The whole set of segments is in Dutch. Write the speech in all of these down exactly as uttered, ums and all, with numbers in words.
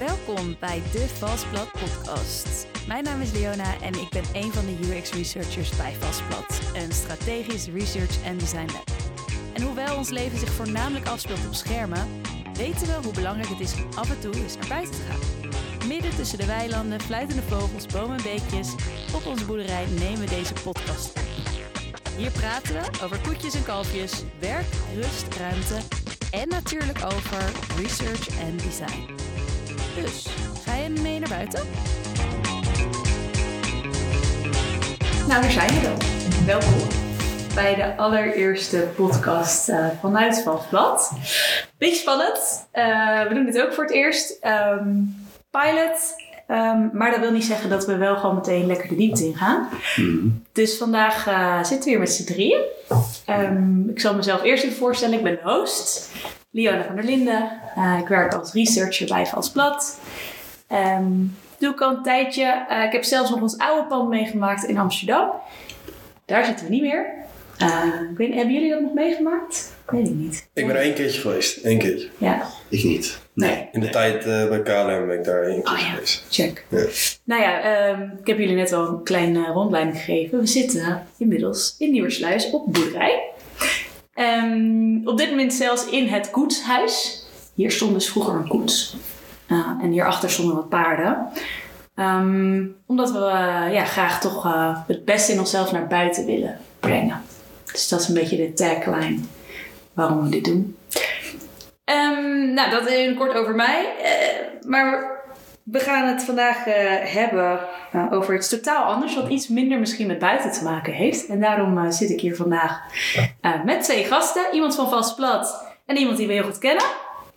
Welkom bij de Vastblad podcast. Mijn naam is Leona en ik ben een van de U X researchers bij Vastblad, een strategisch research en design lab. En hoewel ons leven zich voornamelijk afspeelt op schermen, weten we hoe belangrijk het is om af en toe eens naar buiten te gaan. Midden tussen de weilanden, fluitende vogels, bomen en beekjes, op onze boerderij nemen we deze podcast op. Hier praten we over koetjes en kalfjes, werk, rust, ruimte en natuurlijk over research en design. Dus, ga je mee naar buiten? Nou, daar zijn we dan. Welkom bij de allereerste podcast uh, vanuit Vastblad. Beetje spannend. Uh, we doen dit ook voor het eerst. Um, pilot. Um, maar dat wil niet zeggen dat we wel gewoon meteen lekker de diepte in gaan. Mm. Dus vandaag uh, zitten we hier met z'n drieën. Um, ik zal mezelf eerst even voorstellen. Ik ben de host. Leona van der Linden. Uh, ik werk als researcher bij Vastblad. Um, doe ik al een tijdje. Uh, ik heb zelfs nog ons oude pand meegemaakt in Amsterdam. Daar zitten we niet meer. Uh, ik weet, hebben jullie dat nog meegemaakt? Weet ik niet. Ik ben er één keertje geweest. Eén keertje. Ja. Ik niet. Nee. In de nee. tijd uh, bij K L M ben ik daar één keer oh, ja. geweest. Check. Ja. Nou ja, um, ik heb jullie net al een kleine uh, rondleiding gegeven. We zitten inmiddels in Nieuwersluis op boerderij. Um, op dit moment zelfs in het koetshuis. Hier stond dus vroeger een koets. Uh, en hierachter stonden wat paarden. Um, omdat we uh, ja, graag toch uh, het beste in onszelf naar buiten willen brengen. Dus dat is een beetje de tagline waarom we dit doen. Um, nou, dat in kort over mij. Uh, maar we gaan het vandaag uh, hebben uh, over iets totaal anders. Wat iets minder misschien met buiten te maken heeft. En daarom uh, zit ik hier vandaag uh, met twee gasten. Iemand van Vastblad en iemand die we heel goed kennen.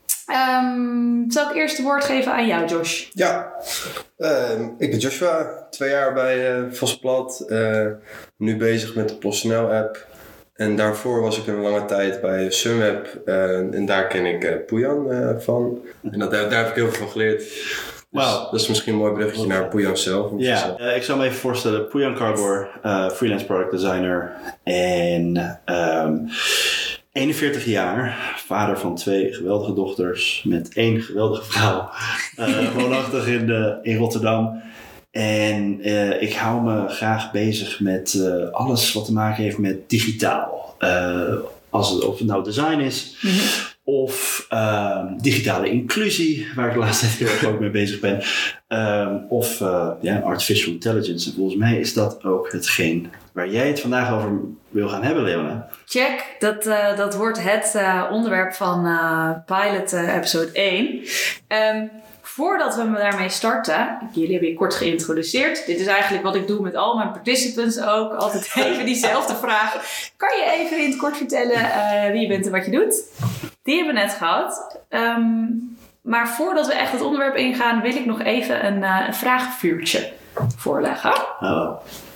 Um, zal ik eerst het woord geven aan jou, Josh? Ja, uh, ik ben Joshua. Twee jaar bij uh, Vastblad. Uh, nu bezig met de PostNL app. En daarvoor was ik een lange tijd bij Sunweb. Uh, en daar ken ik uh, Pouyan uh, van. En dat, daar, daar heb ik heel veel van geleerd. Dus wow. Dat is misschien een mooi bruggetje naar Pouyan zelf. Ja, uh, ik zal me even voorstellen. Pouyan Cargor, uh, freelance product designer. En um, eenenveertig jaar, vader van twee geweldige dochters. Met één geweldige vrouw. Uh, woonachtig in, uh, in Rotterdam. En uh, ik hou me graag bezig met uh, alles wat te maken heeft met digitaal. Uh, als het, of het nou design is, mm-hmm. of uh, digitale inclusie, waar ik de laatste tijd heel erg ook mee bezig ben. Um, of uh, ja, artificial intelligence. En volgens mij is dat ook hetgeen waar jij het vandaag over wil gaan hebben, Leona. Check, dat, uh, dat wordt het uh, onderwerp van uh, Pilot uh, episode één. Um, Voordat we daarmee starten, jullie hebben je kort geïntroduceerd. Dit is eigenlijk wat ik doe met al mijn participants ook. Altijd even diezelfde vraag. Kan je even in het kort vertellen uh, wie je bent en wat je doet? Die hebben we net gehad. Um, maar voordat we echt het onderwerp ingaan, wil ik nog even een, uh, een vragenvuurtje voorleggen. Oh.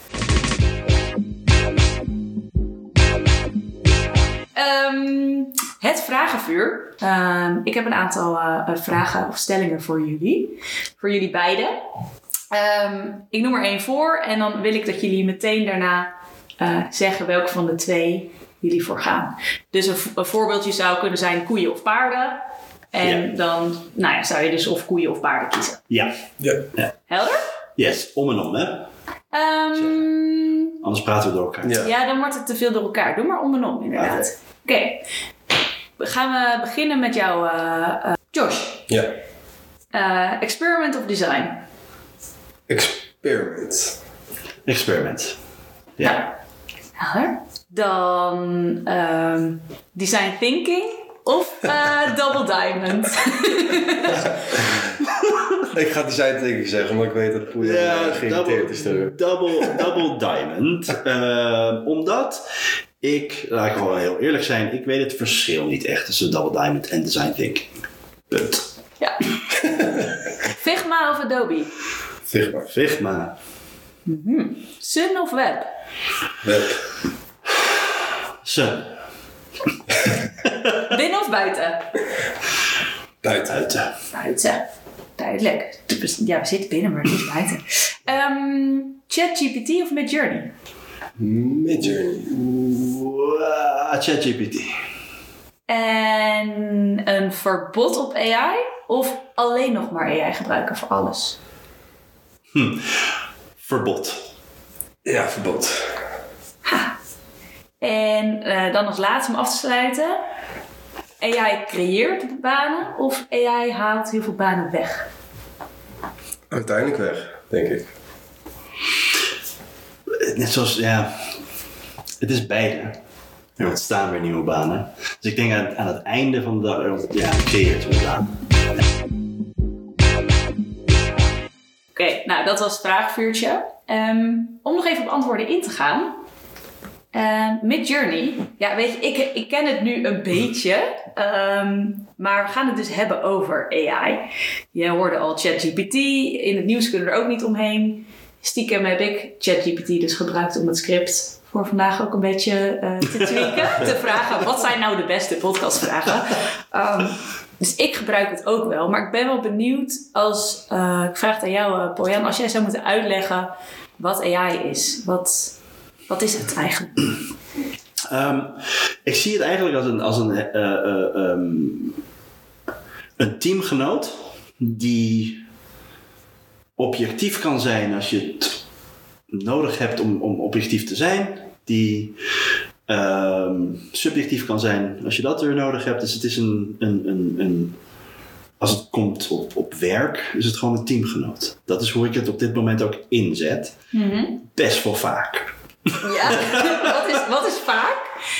Um, het vragenvuur. Um, ik heb een aantal uh, vragen of stellingen voor jullie. Voor jullie beiden. Um, ik noem er één voor. En dan wil ik dat jullie meteen daarna uh, zeggen welke van de twee jullie voor gaan. Dus een, een voorbeeldje zou kunnen zijn koeien of paarden. En ja. dan nou ja, zou je dus of koeien of paarden kiezen. Ja. ja. ja. Helder? Yes, om en om hè. Um, Anders praten we door elkaar. Ja. ja, dan wordt het te veel door elkaar. Doe maar om en om inderdaad. Oké. Okay. Gaan we beginnen met jou, uh, uh, Josh. Ja. Uh, experiment of design? Experiment. Experiment. Ja. ja. Helder. Dan um, design thinking of uh, double diamond? Ik ga design thinking zeggen, omdat ik weet dat Pouyan ja, geïrriteerd is. Double, double diamond. Uh, omdat... Ik, laat ik gewoon heel eerlijk zijn, ik weet het verschil niet echt tussen Double Diamond en Design Thinking. Punt. Ja. Figma of Adobe? Figma. Figma. Mm-hmm. Sun of Web? Web. Sun. Binnen of buiten? Buiten. Buiten. Buiten. Duidelijk. Ja, we zitten binnen, maar het is buiten. Um, ChatGPT of Midjourney? Midjourney. Uh, ChatGPT. En een verbod op A I of alleen nog maar A I gebruiken voor alles? Hm. Verbod. Ja, verbod. Ha. En uh, dan als laatste om af te sluiten. A I creëert banen of A I haalt heel veel banen weg? Uiteindelijk weg, denk ik. Net zoals, ja, het is beide. Er ontstaan weer nieuwe banen. Dus ik denk aan, aan het einde van de dag, ja, creëert weer banen. Oké, okay, nou dat was het vraagvuurtje. Um, om nog even op antwoorden in te gaan. Uh, Midjourney, ja weet je, ik, ik ken het nu een beetje, um, maar we gaan het dus hebben over A I. Je hoorde al ChatGPT, in het nieuws kunnen we er ook niet omheen. Stiekem heb ik ChatGPT dus gebruikt om het script voor vandaag ook een beetje uh, te tweaken. Te vragen, wat zijn nou de beste podcastvragen? Um, dus ik gebruik het ook wel, maar ik ben wel benieuwd als, uh, ik vraag het aan jou uh, Poyan, als jij zou moeten uitleggen wat A I is, wat... Wat is het eigenlijk? Um, ik zie het eigenlijk als een, als een, uh, uh, um, een teamgenoot die objectief kan zijn als je het nodig hebt om, om objectief te zijn. Die um, subjectief kan zijn als je dat weer nodig hebt. Dus het is een, een, een, een als het komt op, op werk, is het gewoon een teamgenoot. Dat is hoe ik het op dit moment ook inzet. Mm-hmm. Best wel vaak. Ja, wat, is, wat is vaak?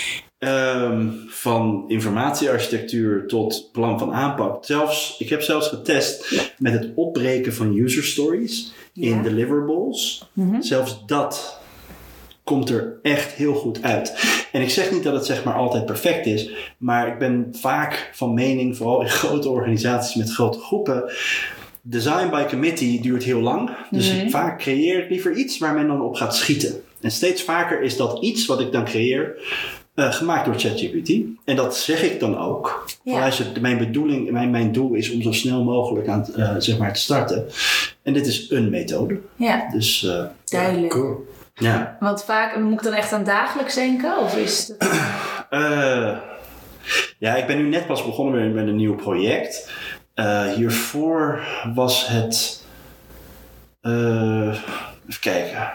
Um, van informatiearchitectuur tot plan van aanpak. Zelfs, ik heb zelfs getest ja. met het opbreken van user stories ja. in deliverables. Mm-hmm. Zelfs dat komt er echt heel goed uit. En ik zeg niet dat het zeg maar altijd perfect is, maar ik ben vaak van mening, vooral in grote organisaties met grote groepen, design by committee duurt heel lang. Dus mm-hmm. vaak creëer ik liever iets waar men dan op gaat schieten. En steeds vaker is dat iets wat ik dan creëer uh, gemaakt door ChatGPT. En dat zeg ik dan ook. Ja. Als het mijn bedoeling, mijn, mijn doel is om zo snel mogelijk aan uh, zeg maar te starten. En dit is een methode. Ja, dus, uh, duidelijk. Ja, cool. Ja. Want vaak, moet ik dan echt aan dagelijks denken? Of is het... uh, ja, ik ben nu net pas begonnen met, met een nieuw project. Uh, hiervoor was het... Uh, even kijken...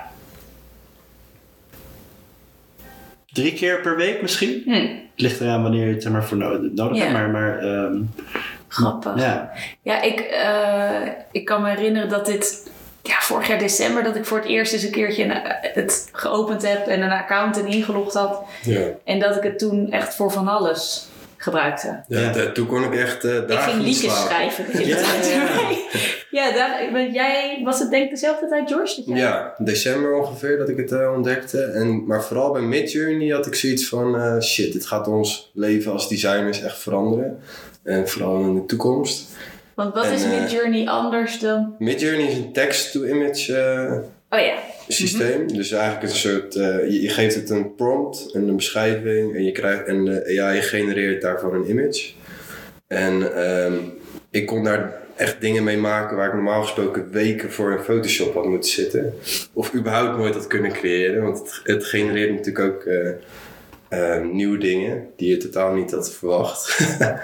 Drie keer per week misschien. Hmm. Het ligt eraan wanneer je het er maar voor nodig hebt. Yeah. Maar, maar, um, Grappig. Ja, ja ik, uh, ik kan me herinneren dat dit... Ja, vorig jaar december dat ik voor het eerst eens een keertje een, het geopend heb en een account en ingelogd had. Ja. En dat ik het toen echt voor van alles gebruikte. Ja, ja. De, toen kon ik echt uh, Ik ging liedjes schrijven. De hele tijd. Ja, ja daar, jij, was het denk ik dezelfde tijd, George? Dat jij... Ja, december ongeveer dat ik het uh, ontdekte. En, maar vooral bij Midjourney had ik zoiets van... Uh, shit, dit gaat ons leven als designers echt veranderen. En vooral in de toekomst. Want wat en, is Midjourney uh, anders dan? Midjourney is een text-to-image uh, oh, ja. systeem. Mm-hmm. Dus eigenlijk een soort... Uh, je, je geeft het een prompt en een beschrijving. En, je krijgt, en de A I genereert daarvan een image. En um, ik kon daar echt dingen mee maken waar ik normaal gesproken weken voor in Photoshop had moeten zitten. Of überhaupt nooit had kunnen creëren. Want het, het genereert natuurlijk ook uh, uh, nieuwe dingen die je totaal niet had verwacht.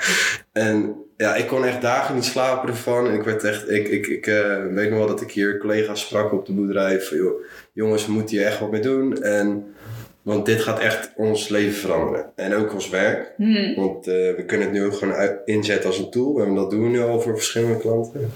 En ja, ik kon echt dagen niet slapen ervan. En ik werd echt, ik, ik, ik uh, weet nog wel dat ik hier collega's sprak op de boerderij van joh, jongens, we moeten hier echt wat mee doen. En want dit gaat echt ons leven veranderen. En ook ons werk. Hmm. Want uh, we kunnen het nu ook gewoon uit, inzetten als een tool. En dat doen we nu al voor verschillende klanten.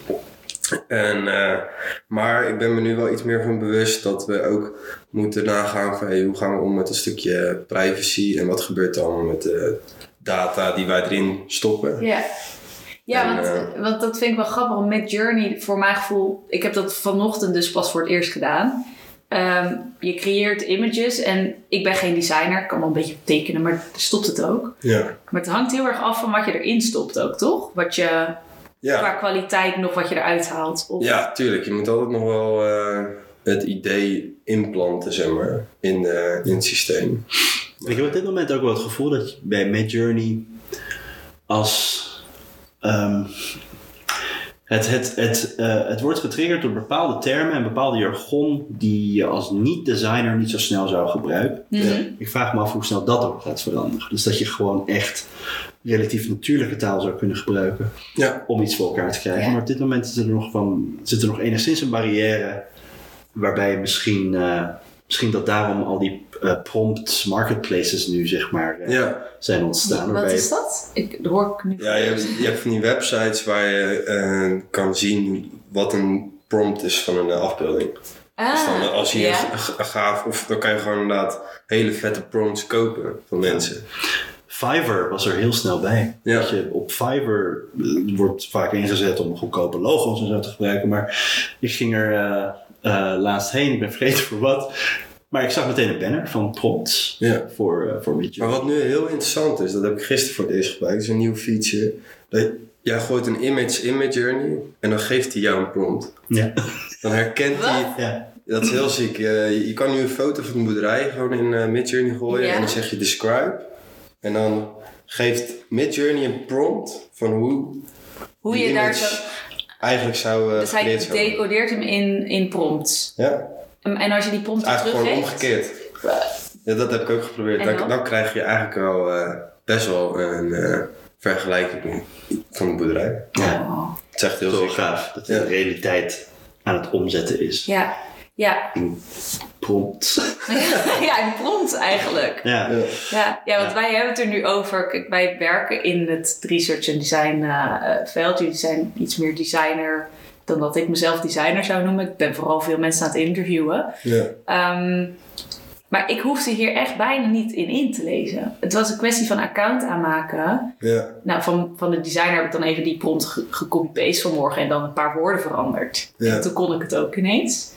En, uh, maar ik ben me nu wel iets meer van bewust dat we ook moeten nagaan van hey, hoe gaan we om met een stukje privacy. En wat gebeurt er allemaal met de data die wij erin stoppen. Ja. Ja, en, want, uh, want dat vind ik wel grappig. Om Midjourney, voor mijn gevoel, ik heb dat vanochtend dus pas voor het eerst gedaan. Um, je creëert images en ik ben geen designer, ik kan wel een beetje tekenen, maar stopt het ook. Ja. Maar het hangt heel erg af van wat je erin stopt ook, toch? Wat je, ja. qua kwaliteit nog wat je eruit haalt. Of... Ja, tuurlijk. Je moet altijd nog wel uh, het idee inplanten, zeg maar, in, uh, in het systeem. Ik heb op dit moment ook wel het gevoel dat je bij Midjourney als... Um, Het, het, het, uh, het wordt getriggerd door bepaalde termen en bepaalde jargon die je als niet-designer niet zo snel zou gebruiken. Mm-hmm. Ik vraag me af hoe snel dat ook gaat veranderen. Dus dat je gewoon echt relatief natuurlijke taal zou kunnen gebruiken Ja. om iets voor elkaar te krijgen. Ja. Maar op dit moment zit er nog, van, zit er nog enigszins een barrière waarbij misschien, uh, misschien dat daarom al die uh, prompt marketplaces nu zeg maar uh, Ja. zijn ontstaan. Wat waarbij is dat? Ik dat hoor ik nu. Ja, je hebt, je hebt van die websites waar je uh, kan zien wat een prompt is van een uh, afbeelding. Ah, Dus dan, als je ja. een g- een gaaf, of dan kan je gewoon inderdaad hele vette prompts kopen van mensen. Fiverr was er heel snel bij. Ja. Dat je op Fiverr uh, wordt vaak ingezet om goedkope logo's en zo te gebruiken. Maar ik ging er uh, uh, laatst heen, ik ben vergeten voor wat. Maar ik zag meteen een banner van prompts Ja. voor, uh, voor Midjourney. Maar wat nu heel interessant is, dat heb ik gisteren voor het eerst gebruikt, dat is een nieuw feature. Dat jij gooit een image in Midjourney en dan geeft hij jou een prompt. Ja. Dan herkent hij, ja. dat is heel ziek. Je, je kan nu een foto van een boerderij gewoon in uh, Midjourney gooien Ja. en dan zeg je describe. En dan geeft Midjourney een prompt van hoe, Hoe die je daar image zo... eigenlijk zou uh, Dus hij gecreëerd zijn. decodeert hem in, in prompts. Ja, En, en als je die prompt eigenlijk gewoon teruggeeft... omgekeerd. Ja, dat heb ik ook geprobeerd. En Dan, dan? dan krijg je eigenlijk wel uh, best wel een uh, vergelijking van de boerderij. Oh. Het is echt heel Zo ziek. gaaf dat de Ja. realiteit aan het omzetten is. Ja, ja. In prompts. ja, een prompt eigenlijk. Ja. Ja. Ja, ja, want Ja. wij hebben het er nu over. Kijk, wij werken in het research en design uh, veld. Jullie zijn iets meer designer dan dat ik mezelf designer zou noemen. Ik ben vooral veel mensen aan het interviewen. Ja. Um, maar ik hoefde hier echt bijna niet in in te lezen. Het was een kwestie van account aanmaken. Ja. Nou, van, van de designer heb ik dan even die prompt ge- gecopy-paste vanmorgen en dan een paar woorden veranderd. Ja. En toen kon ik het ook ineens.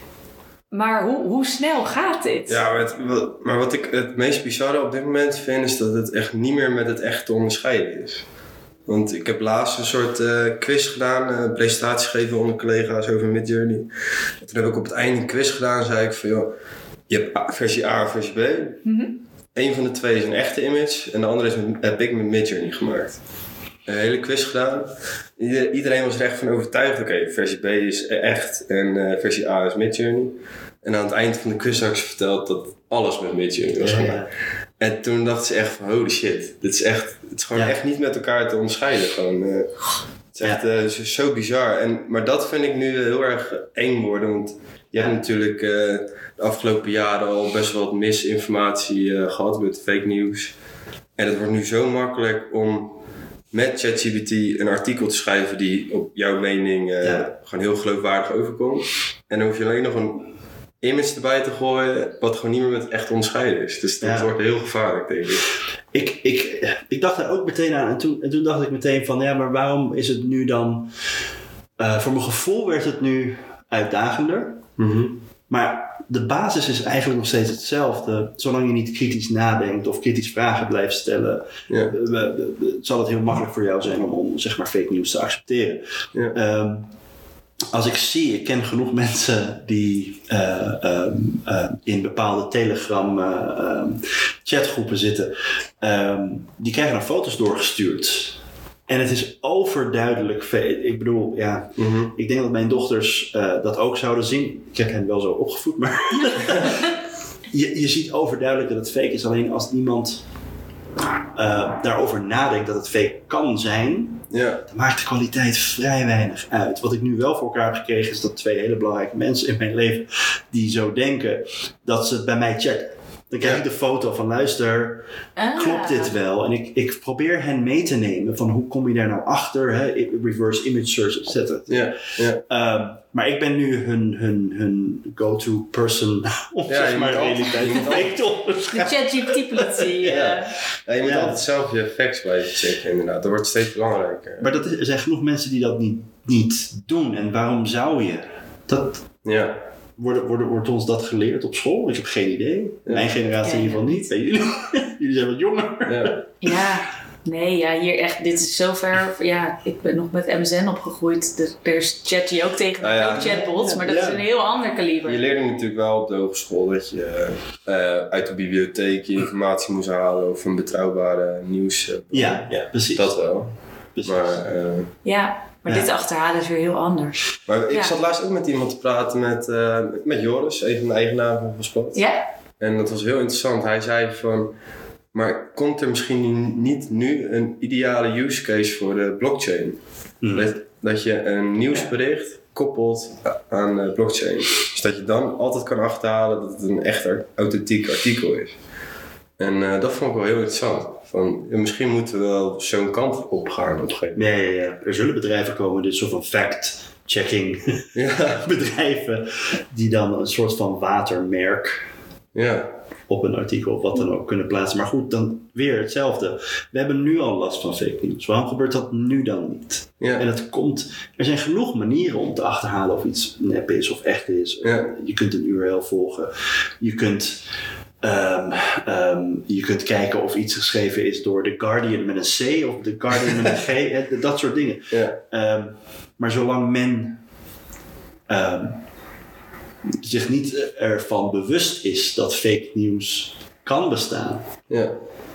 Maar hoe, hoe snel gaat dit? Ja, maar, het, wat- maar wat ik het meest bizarre op dit moment vind, is dat het echt niet meer met het echt te onderscheiden is. Want ik heb laatst een soort uh, quiz gedaan, uh, een presentatie gegeven onder collega's over Midjourney. En toen heb ik op het einde een quiz gedaan en zei ik van, joh, je hebt A- versie A en versie B. Mm-hmm. Eén van de twee is een echte image en de andere is met, heb ik met Midjourney gemaakt. Een hele quiz gedaan. Ieder- Iedereen was er echt van overtuigd. Oké, okay, versie B is echt en uh, versie A is Midjourney. En aan het eind van de quiz had ik ze verteld dat alles met Midjourney was Ja, gemaakt. ja. En toen dachten ze echt van holy shit. Dit is echt, het is gewoon Ja. echt niet met elkaar te onderscheiden. Gewoon, uh, het is echt Ja. uh, zo, zo bizar. En, maar dat vind ik nu heel erg eng worden. Want je hebt natuurlijk uh, de afgelopen jaren al best wel wat misinformatie uh, gehad met fake news. En het wordt nu zo makkelijk om met ChatGPT een artikel te schrijven die op jouw mening uh, Ja. gewoon heel geloofwaardig overkomt. En dan hoef je alleen nog een image erbij te gooien wat gewoon niet meer met het echt onderscheiden is. Dus dat Ja. wordt heel gevaarlijk, denk ik. Ik, ik, ik dacht daar ook meteen aan en toen, en toen dacht ik meteen van ja, maar waarom is het nu dan... Uh, voor mijn gevoel werd het nu uitdagender. Mm-hmm. Maar de basis is eigenlijk nog steeds hetzelfde. Zolang je niet kritisch nadenkt of kritisch vragen blijft stellen, Ja. uh, uh, uh, zal het heel makkelijk voor jou zijn om, om zeg maar fake news te accepteren. Ja. Um, als ik zie, ik ken genoeg mensen die uh, um, uh, in bepaalde Telegram uh, um, chatgroepen zitten. Um, die krijgen dan foto's doorgestuurd. En het is overduidelijk fake. Ik bedoel, ja, Mm-hmm. ik denk dat mijn dochters uh, dat ook zouden zien. Ik heb hen wel zo opgevoed, maar je, je ziet overduidelijk dat het fake is. Alleen als niemand uh, daarover nadenkt dat het fake kan zijn, Ja. dan maakt de kwaliteit vrij weinig uit. Wat ik nu wel voor elkaar heb gekregen is dat twee hele belangrijke mensen in mijn leven die zo denken, dat ze het bij mij checken. Dan krijg Ja. ik de foto van luister, Ah. klopt dit wel? En ik, ik probeer hen mee te nemen van hoe kom je daar nou achter, hè? Reverse image search, et cetera. Ja. Ja. Um, maar ik ben nu hun, hun, hun go-to person om Ja, zeg je maar moet altijd- realiteit je moet van fake te De onderscheiden. ChatGPT-politie. Ja. uh, Ja, je moet Ja. altijd zelf je facts blijven checken, inderdaad. Dat wordt steeds belangrijker. Maar dat is, er zijn genoeg mensen die dat niet, niet doen. En waarom zou je? Dat, Ja. Worden, worden, wordt ons dat geleerd op school? Ik heb geen idee. Ja. Mijn generatie Ja, in ieder geval niet. Bij jullie, jullie zijn wat jonger. Ja. Ja, nee, ja, hier echt, dit is zover. Ja, ik ben nog met M S N opgegroeid. Dus er is ChatG ook tegen Ah, ja. ook chatbots, maar dat Ja. is een heel ander kaliber. Je leerde natuurlijk wel op de hogeschool dat je uh, uit de bibliotheek je informatie moest halen of een betrouwbare nieuws. Uh, Ja, ja, precies. Dat wel. precies. Maar, uh, Ja, maar Ja. dit achterhalen is weer heel anders. maar ik Ja. zat laatst ook met iemand te praten, met, uh, met Joris, een van de eigenaren van Vosplat. Ja? En dat was heel interessant. Hij zei van, maar komt er misschien niet nu een ideale use case voor de blockchain? Mm. Dat, dat je een nieuwsbericht koppelt aan uh, blockchain. Dus dat je dan altijd kan achterhalen dat het een echt authentiek artikel is. En uh, dat vond ik wel heel interessant. Van, ja, misschien moeten we wel zo'n kant op gaan op een gegeven moment. Nee, ja, er zullen bedrijven komen, dit soort van fact-checking Ja. bedrijven, die dan een soort van watermerk Ja. op een artikel of wat dan ook kunnen plaatsen. Maar goed, dan weer hetzelfde. We hebben nu al last van fake news. Waarom gebeurt dat nu dan niet? Ja. En het komt, er zijn genoeg manieren om te achterhalen of iets nep is of echt is. Ja. Je kunt een U R L volgen. Je kunt, um, um, je kunt kijken of iets geschreven is door The Guardian met een C of The Guardian met een G. Hè, dat soort dingen. Ja. Um, maar zolang men um, zich niet ervan bewust is dat fake news kan bestaan. Ja.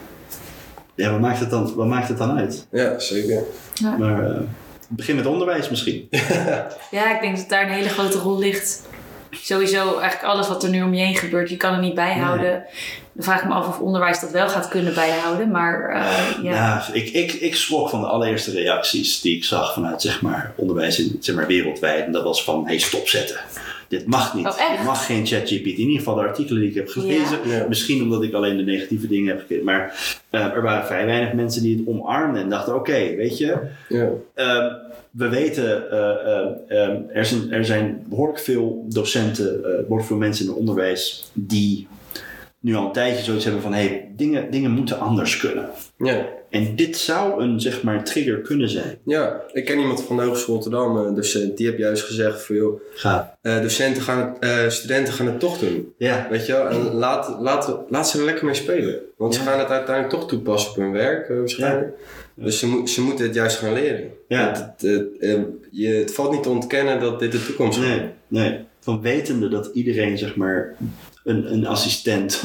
Ja, wat maakt het dan, wat maakt het dan uit? Ja, zeker. Ja. Maar uh, begin met onderwijs misschien. Ja, ik denk dat daar een hele grote rol ligt. Sowieso eigenlijk alles wat er nu om je heen gebeurt, je kan het niet bijhouden. Nee. Dan vraag ik me af of onderwijs dat wel gaat kunnen bijhouden. Maar uh, ja. ja ik, ik, ik schrok van de allereerste reacties die ik zag vanuit zeg maar, onderwijs in, zeg maar, wereldwijd. En dat was van, hey, stopzetten. Dit mag niet. Oh, Dit mag geen ChatGPT. In ieder geval de artikelen die ik heb gelezen. Ja. Ja. Misschien omdat ik alleen de negatieve dingen heb gekeken. Maar uh, er waren vrij weinig mensen die het omarmden. En dachten, oké, okay, weet je. Ja. Uh, we weten, uh, uh, um, er, zijn, er zijn behoorlijk veel docenten, uh, behoorlijk veel mensen in het onderwijs die nu al een tijdje zoiets hebben van, hé, hey, dingen, dingen moeten anders kunnen. Ja. En dit zou een, zeg maar, trigger kunnen zijn. Ja, ik ken iemand van de Hogeschool Rotterdam, een docent, die heeft juist gezegd van, joh, Ga. Uh, docenten gaan het, uh, studenten gaan het toch doen. Ja. Weet je wel, en laat, laat, laat ze er lekker mee spelen. Want ja. ze gaan het uiteindelijk toch toepassen op hun werk, uh, waarschijnlijk. Ja. Dus ze, mo- ze moeten het juist gaan leren. Ja. Het, het, het, uh, je, het valt niet te ontkennen dat dit de toekomst is. Nee, nee. Van wetende dat iedereen, zeg maar, een, een assistent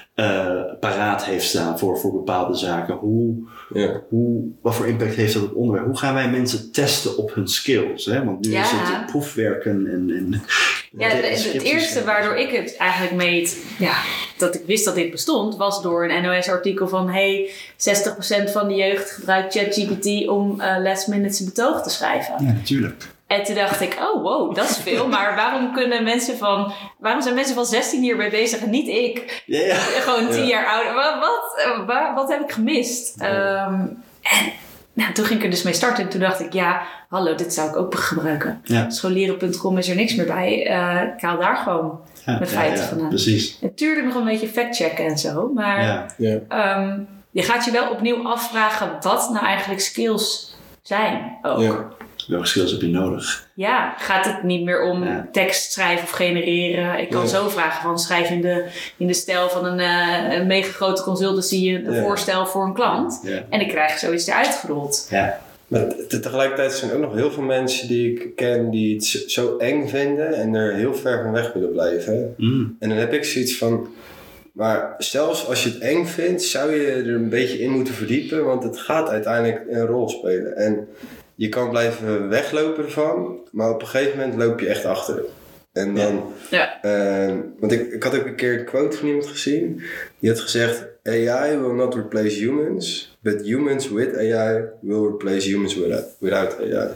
uh, paraat heeft staan voor, voor bepaalde zaken. Hoe, ja. hoe, wat voor impact heeft dat op onderwijs? Hoe gaan wij mensen testen op hun skills? Hè? Want nu ja. is het proefwerken en... en ja, het, het eerste waardoor ik het eigenlijk meet, ja, dat ik wist dat dit bestond, was door een N O S-artikel van, hey, zestig procent van de jeugd gebruikt ChatGPT om uh, last minute betoog te schrijven. Ja, natuurlijk. En toen dacht ik, oh wow, dat is veel. Maar waarom kunnen mensen van, waarom zijn mensen van zestien hiermee bezig en niet ik? Ja, ja. Gewoon tien ja. jaar ouder. Wat, wat, wat, wat heb ik gemist? Ja. Um, en nou, toen ging ik er dus mee starten. En toen dacht ik, ja, hallo, dit zou ik ook gebruiken. Ja. Scholieren punt com is er niks meer bij. Uh, ik haal daar gewoon ja, met feiten ja, ja, vandaan. Precies. Natuurlijk nog een beetje factchecken en zo. Maar ja. Ja. Um, je gaat je wel opnieuw afvragen wat nou eigenlijk skills zijn ook. Ja. Welke skills heb je nodig? Ja, gaat het niet meer om ja. tekst schrijven of genereren. Ik kan ja. zo vragen van schrijf in de, in de stijl van een, uh, een mega grote consultancy een ja. voorstel voor een klant. Ja. En ik krijg zoiets eruit gerold. Ja. Maar te- tegelijkertijd zijn er ook nog heel veel mensen die ik ken die het zo eng vinden en er heel ver van weg willen blijven. Mm. En dan heb ik zoiets van, maar zelfs als je het eng vindt, zou je er een beetje in moeten verdiepen, want het gaat uiteindelijk een rol spelen. En je kan blijven weglopen ervan, maar op een gegeven moment loop je echt achter. En dan, ja. uh, want ik, ik had ook een keer een quote van iemand gezien, die had gezegd, A I will not replace humans, but humans with A I will replace humans without, without A I.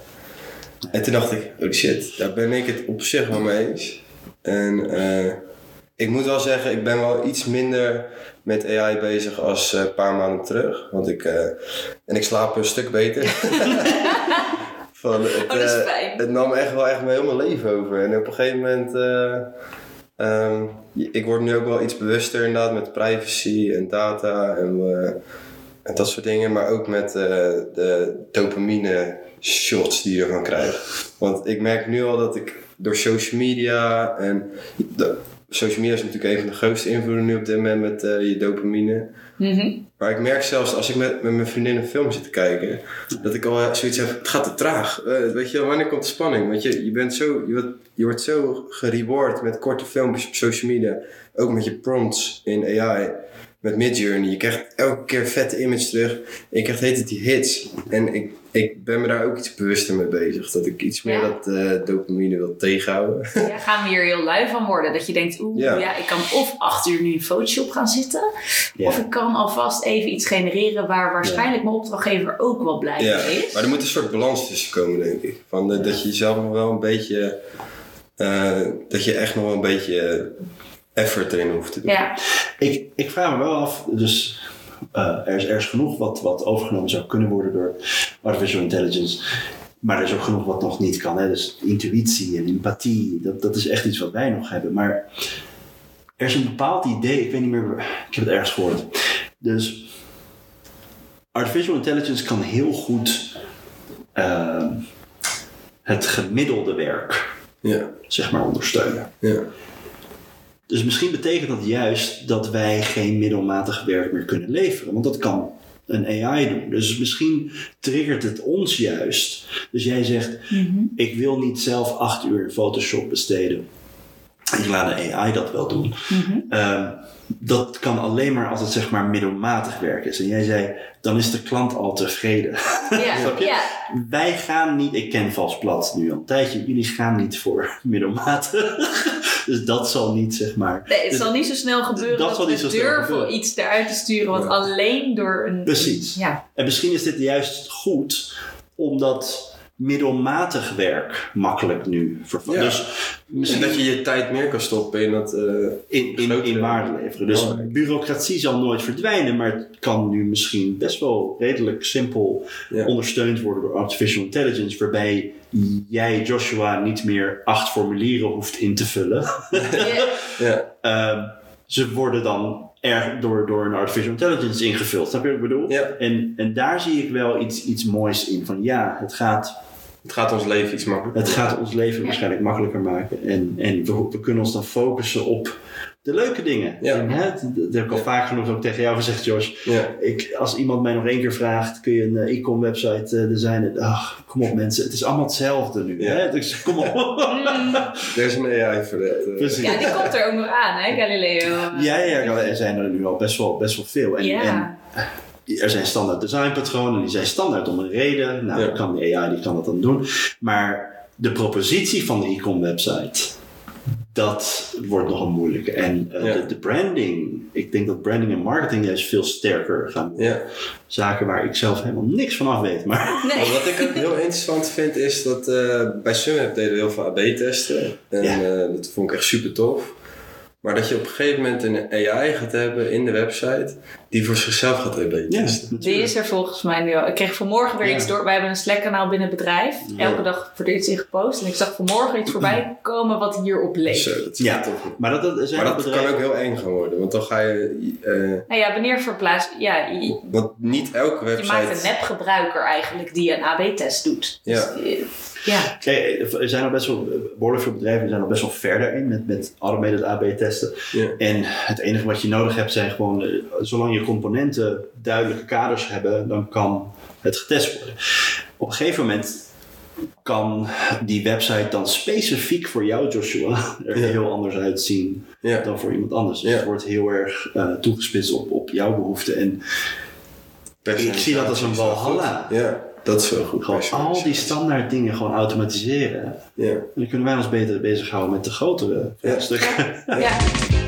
En toen dacht ik, oh shit, daar ben ik het op zich wel mee eens. En uh, ik moet wel zeggen, ik ben wel iets minder met A I bezig als een uh, paar maanden terug. Want ik, uh, en ik slaap een stuk beter. Van, het, oh, dat is uh, fijn. Het nam echt wel echt mijn heel mijn leven over. En op een gegeven moment, uh, um, ik word nu ook wel iets bewuster inderdaad met privacy en data en, uh, en dat soort dingen. Maar ook met uh, de dopamine shots die je ervan krijgt. Want ik merk nu al dat ik door social media en de, social media is natuurlijk een van de grootste invloeden nu op dit moment met uh, je dopamine. Mm-hmm. Maar ik merk zelfs als ik met, met mijn vriendin een film zit te kijken, dat ik al zoiets heb, het gaat te traag. Uh, weet je, wanneer komt de spanning? Want je, je, bent zo, je, wordt, je wordt zo gereward met korte filmpjes op social media. Ook met je prompts in A I. met Midjourney. Je krijgt elke keer vette image terug. En je krijgt heet het die hits. En ik, ik ben me daar ook iets bewuster mee bezig. Dat ik iets meer Ja. dat uh, dopamine wil tegenhouden. Ja, gaan we hier heel lui van worden? Dat je denkt, oeh, ja. Ja. ik kan of acht uur nu in Photoshop gaan zitten. Ja. Of ik kan alvast even iets genereren waar waarschijnlijk mijn opdrachtgever ook wel blij Ja, mee is. maar er moet een soort balans tussen komen, denk ik. Van, uh, dat je jezelf nog wel een beetje... Uh, dat je echt nog wel een beetje effort erin hoeft te doen. Ja, Ik, ik vraag me wel af, dus uh, er, is, er is genoeg wat, wat overgenomen zou kunnen worden door artificial intelligence. Maar er is ook genoeg wat nog niet kan. Hè? Dus intuïtie en empathie, dat, dat is echt iets wat wij nog hebben. Maar er is een bepaald idee, ik weet niet meer, ik heb het ergens gehoord. Dus artificial intelligence kan heel goed uh, het gemiddelde werk, Ja. zeg maar, ondersteunen. Ja. Dus misschien betekent dat juist dat wij geen middelmatig werk meer kunnen leveren. Want dat kan een A I doen. Dus misschien triggert het ons juist. Dus jij zegt, mm-hmm. ik wil niet zelf acht uur in Photoshop besteden. Ik laat de A I dat wel doen. Mm-hmm. Uh, dat kan alleen maar als het zeg maar middelmatig werk is. En jij zei, dan is de klant al tevreden. Ja. Snap je? Ja. Wij gaan niet, ik ken Vals Plat nu al een tijdje, jullie gaan niet voor middelmatig. Dus dat zal niet, zeg maar. Nee, het dus zal niet zo snel gebeuren dat dat, zal we niet zo snel durven gebeuren. iets eruit te sturen wat Ja. alleen door een... Precies. Ja. En misschien is dit juist goed, omdat middelmatig werk makkelijk nu vervangt. Ja. Dus En misschien dat je je tijd meer kan stoppen in dat... Uh, in, in, in waarde leveren. Dus belangrijk. bureaucratie zal nooit verdwijnen, maar het kan nu misschien best wel redelijk simpel Ja. ondersteund worden door artificial intelligence, waarbij jij, Joshua, niet meer acht formulieren hoeft in te vullen. Ja. Ja. uh, ze worden dan er door, door een artificial intelligence ingevuld. Snap je wat ik bedoel? Ja. En, en daar zie ik wel iets, iets moois in. Van ja, het gaat, Het gaat ons leven iets makkelijker. het gaat ons leven Ja. waarschijnlijk makkelijker maken. En, en we, we kunnen ons dan focussen op de leuke dingen. Ja. En, hè, dat, dat heb ik al Ja. vaak genoeg ook tegen jou gezegd, Josh. Ja. Ik, als iemand mij nog één keer vraagt, kun je een uh, e-com website uh, designen? Ach, kom op mensen, het is allemaal hetzelfde nu. Ja. Hè? Dus kom op. Mm. Er is een A I voor dat. Uh. Precies. Ja, die komt er ook nog aan, hè, Galileo? Ja, ja, er zijn er nu al best wel, best wel veel. En, Ja. en er zijn standaard designpatronen, die zijn standaard om een reden. Nou, Ja. kan de A I die kan dat dan doen. Maar de propositie van de e-com website, dat wordt nogal moeilijk. En uh, Ja. de, de branding, ik denk dat branding en marketing juist veel sterker gaan worden. Ja. Zaken waar ik zelf helemaal niks van af weet. Maar Nee. Maar wat ik ook heel interessant vind is dat uh, bij Sunweb deden we heel veel A B-testen. En Ja. uh, dat vond ik echt super tof. Maar dat je op een gegeven moment een A I gaat hebben in de website die voor zichzelf gaat A B-testen. Die is er volgens mij nu al. Ik kreeg vanmorgen weer Ja. iets door. Wij hebben een Slack-kanaal binnen het bedrijf. Ja. Elke dag wordt er iets in gepost. En ik zag vanmorgen iets voorbij komen wat hierop leek. Zo, dat is Ja. echt tof. Maar dat, dat zijn Maar ook dat bedrijven- kan ook heel eng gaan worden. Want dan ga je... Uh, Nou ja, wanneer verplaats... Ja, je, want niet elke je website... maakt een nepgebruiker eigenlijk die een A B-test doet. Ja. Dus, eh, ja. Kijk, er zijn al best wel, behoorlijk veel bedrijven die zijn al best wel verder in met, met automated A B-testen. Ja. En het enige wat je nodig hebt zijn gewoon, eh, zolang je componenten duidelijke kaders hebben, dan kan het getest worden. Op een gegeven moment kan die website dan specifiek voor jou, Joshua, er Ja. heel anders uitzien Ja. dan voor iemand anders. Dus Ja. het wordt heel erg uh, toegespitst op, op jouw behoeften. en ik zie dat als een walhalla. Ja, dat is wel goed. Gewoon al die standaard dingen gewoon automatiseren. Ja. En dan kunnen wij ons beter bezighouden met de grotere vraagstukken. Ja. Ja.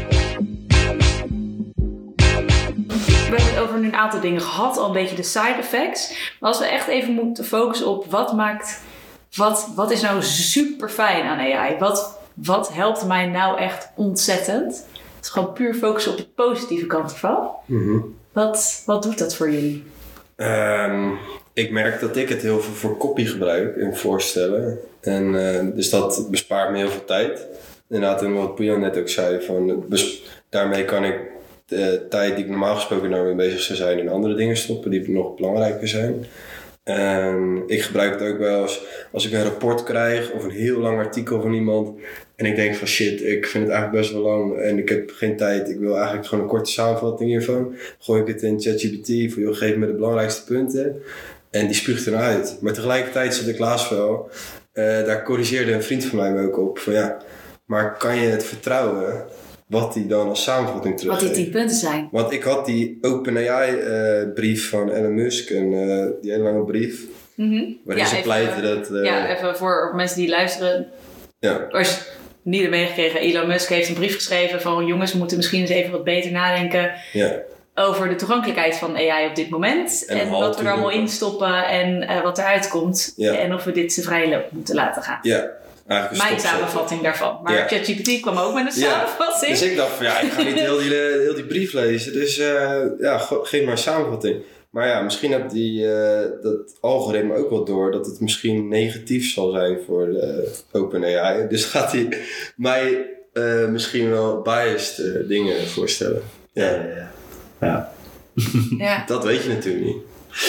We hebben het over nu een aantal dingen gehad, al een beetje de side effects. Maar als we echt even moeten focussen op wat maakt, wat, wat is nou super fijn aan A I? Wat, wat helpt mij nou echt ontzettend? Het is gewoon puur focussen op de positieve kant ervan. Mm-hmm. Wat, wat doet dat voor jullie? Um, ik merk dat ik het heel veel voor copy gebruik in voorstellen. En uh, dus dat bespaart me heel veel tijd. Inderdaad, en wat Pujan net ook zei, van, bes- daarmee kan ik de tijd die ik normaal gesproken nou mee bezig zou zijn in andere dingen stoppen die nog belangrijker zijn. En ik gebruik het ook wel eens als ik een rapport krijg of een heel lang artikel van iemand. En ik denk van shit, ik vind het eigenlijk best wel lang en ik heb geen tijd. Ik wil eigenlijk gewoon een korte samenvatting hiervan. Gooi ik het in ChatGPT voor joh, geef me de belangrijkste punten. En die spuugt er nou uit. Maar tegelijkertijd zat ik laatst wel, uh, daar corrigeerde een vriend van mij me ook op. Van ja, maar kan je het vertrouwen wat hij dan als samenvatting teruggeeft. Wat die tien punten zijn. Want ik had die OpenAI-brief uh, van Elon Musk, en uh, die hele lange brief, Mm-hmm. waarin ja, ze even, pleiten dat... Uh, ja, even voor mensen die luisteren. Ja. Als je niet hebt meegekregen, Elon Musk heeft een brief geschreven van jongens, we moeten misschien eens even wat beter nadenken Ja. over de toegankelijkheid van A I op dit moment. En, En, wat we er allemaal in stoppen en uh, wat eruit komt. Ja. En of we dit zijn vrije loop moeten laten gaan. Ja. Eigenlijk een Mijn stopzet. samenvatting daarvan. Maar Ja. ChatGPT kwam ook met een Ja. samenvatting. Dus ik dacht van ja, ik ga niet heel die, heel die brief lezen. Dus uh, ja, ge- geef maar een samenvatting. Maar ja, misschien heeft die, uh, dat algoritme ook wel door dat het misschien negatief zal zijn voor de OpenAI. Dus gaat hij mij uh, misschien wel biased uh, dingen voorstellen. Ja, ja, ja. ja. Ja. Dat weet je natuurlijk niet.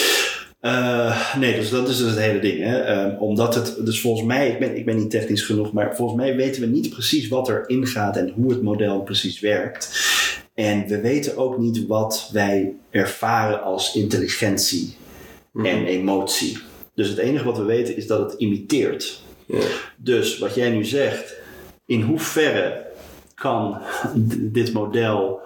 Uh, nee, dus dat is dus het hele ding. Hè? Um, omdat het, dus volgens mij, ik ben, ik ben niet technisch genoeg, maar volgens mij weten we niet precies wat erin gaat en hoe het model precies werkt. En we weten ook niet wat wij ervaren als intelligentie mm-hmm. en emotie. Dus het enige wat we weten is dat het imiteert. Ja. Dus wat jij nu zegt, in hoeverre kan d- dit model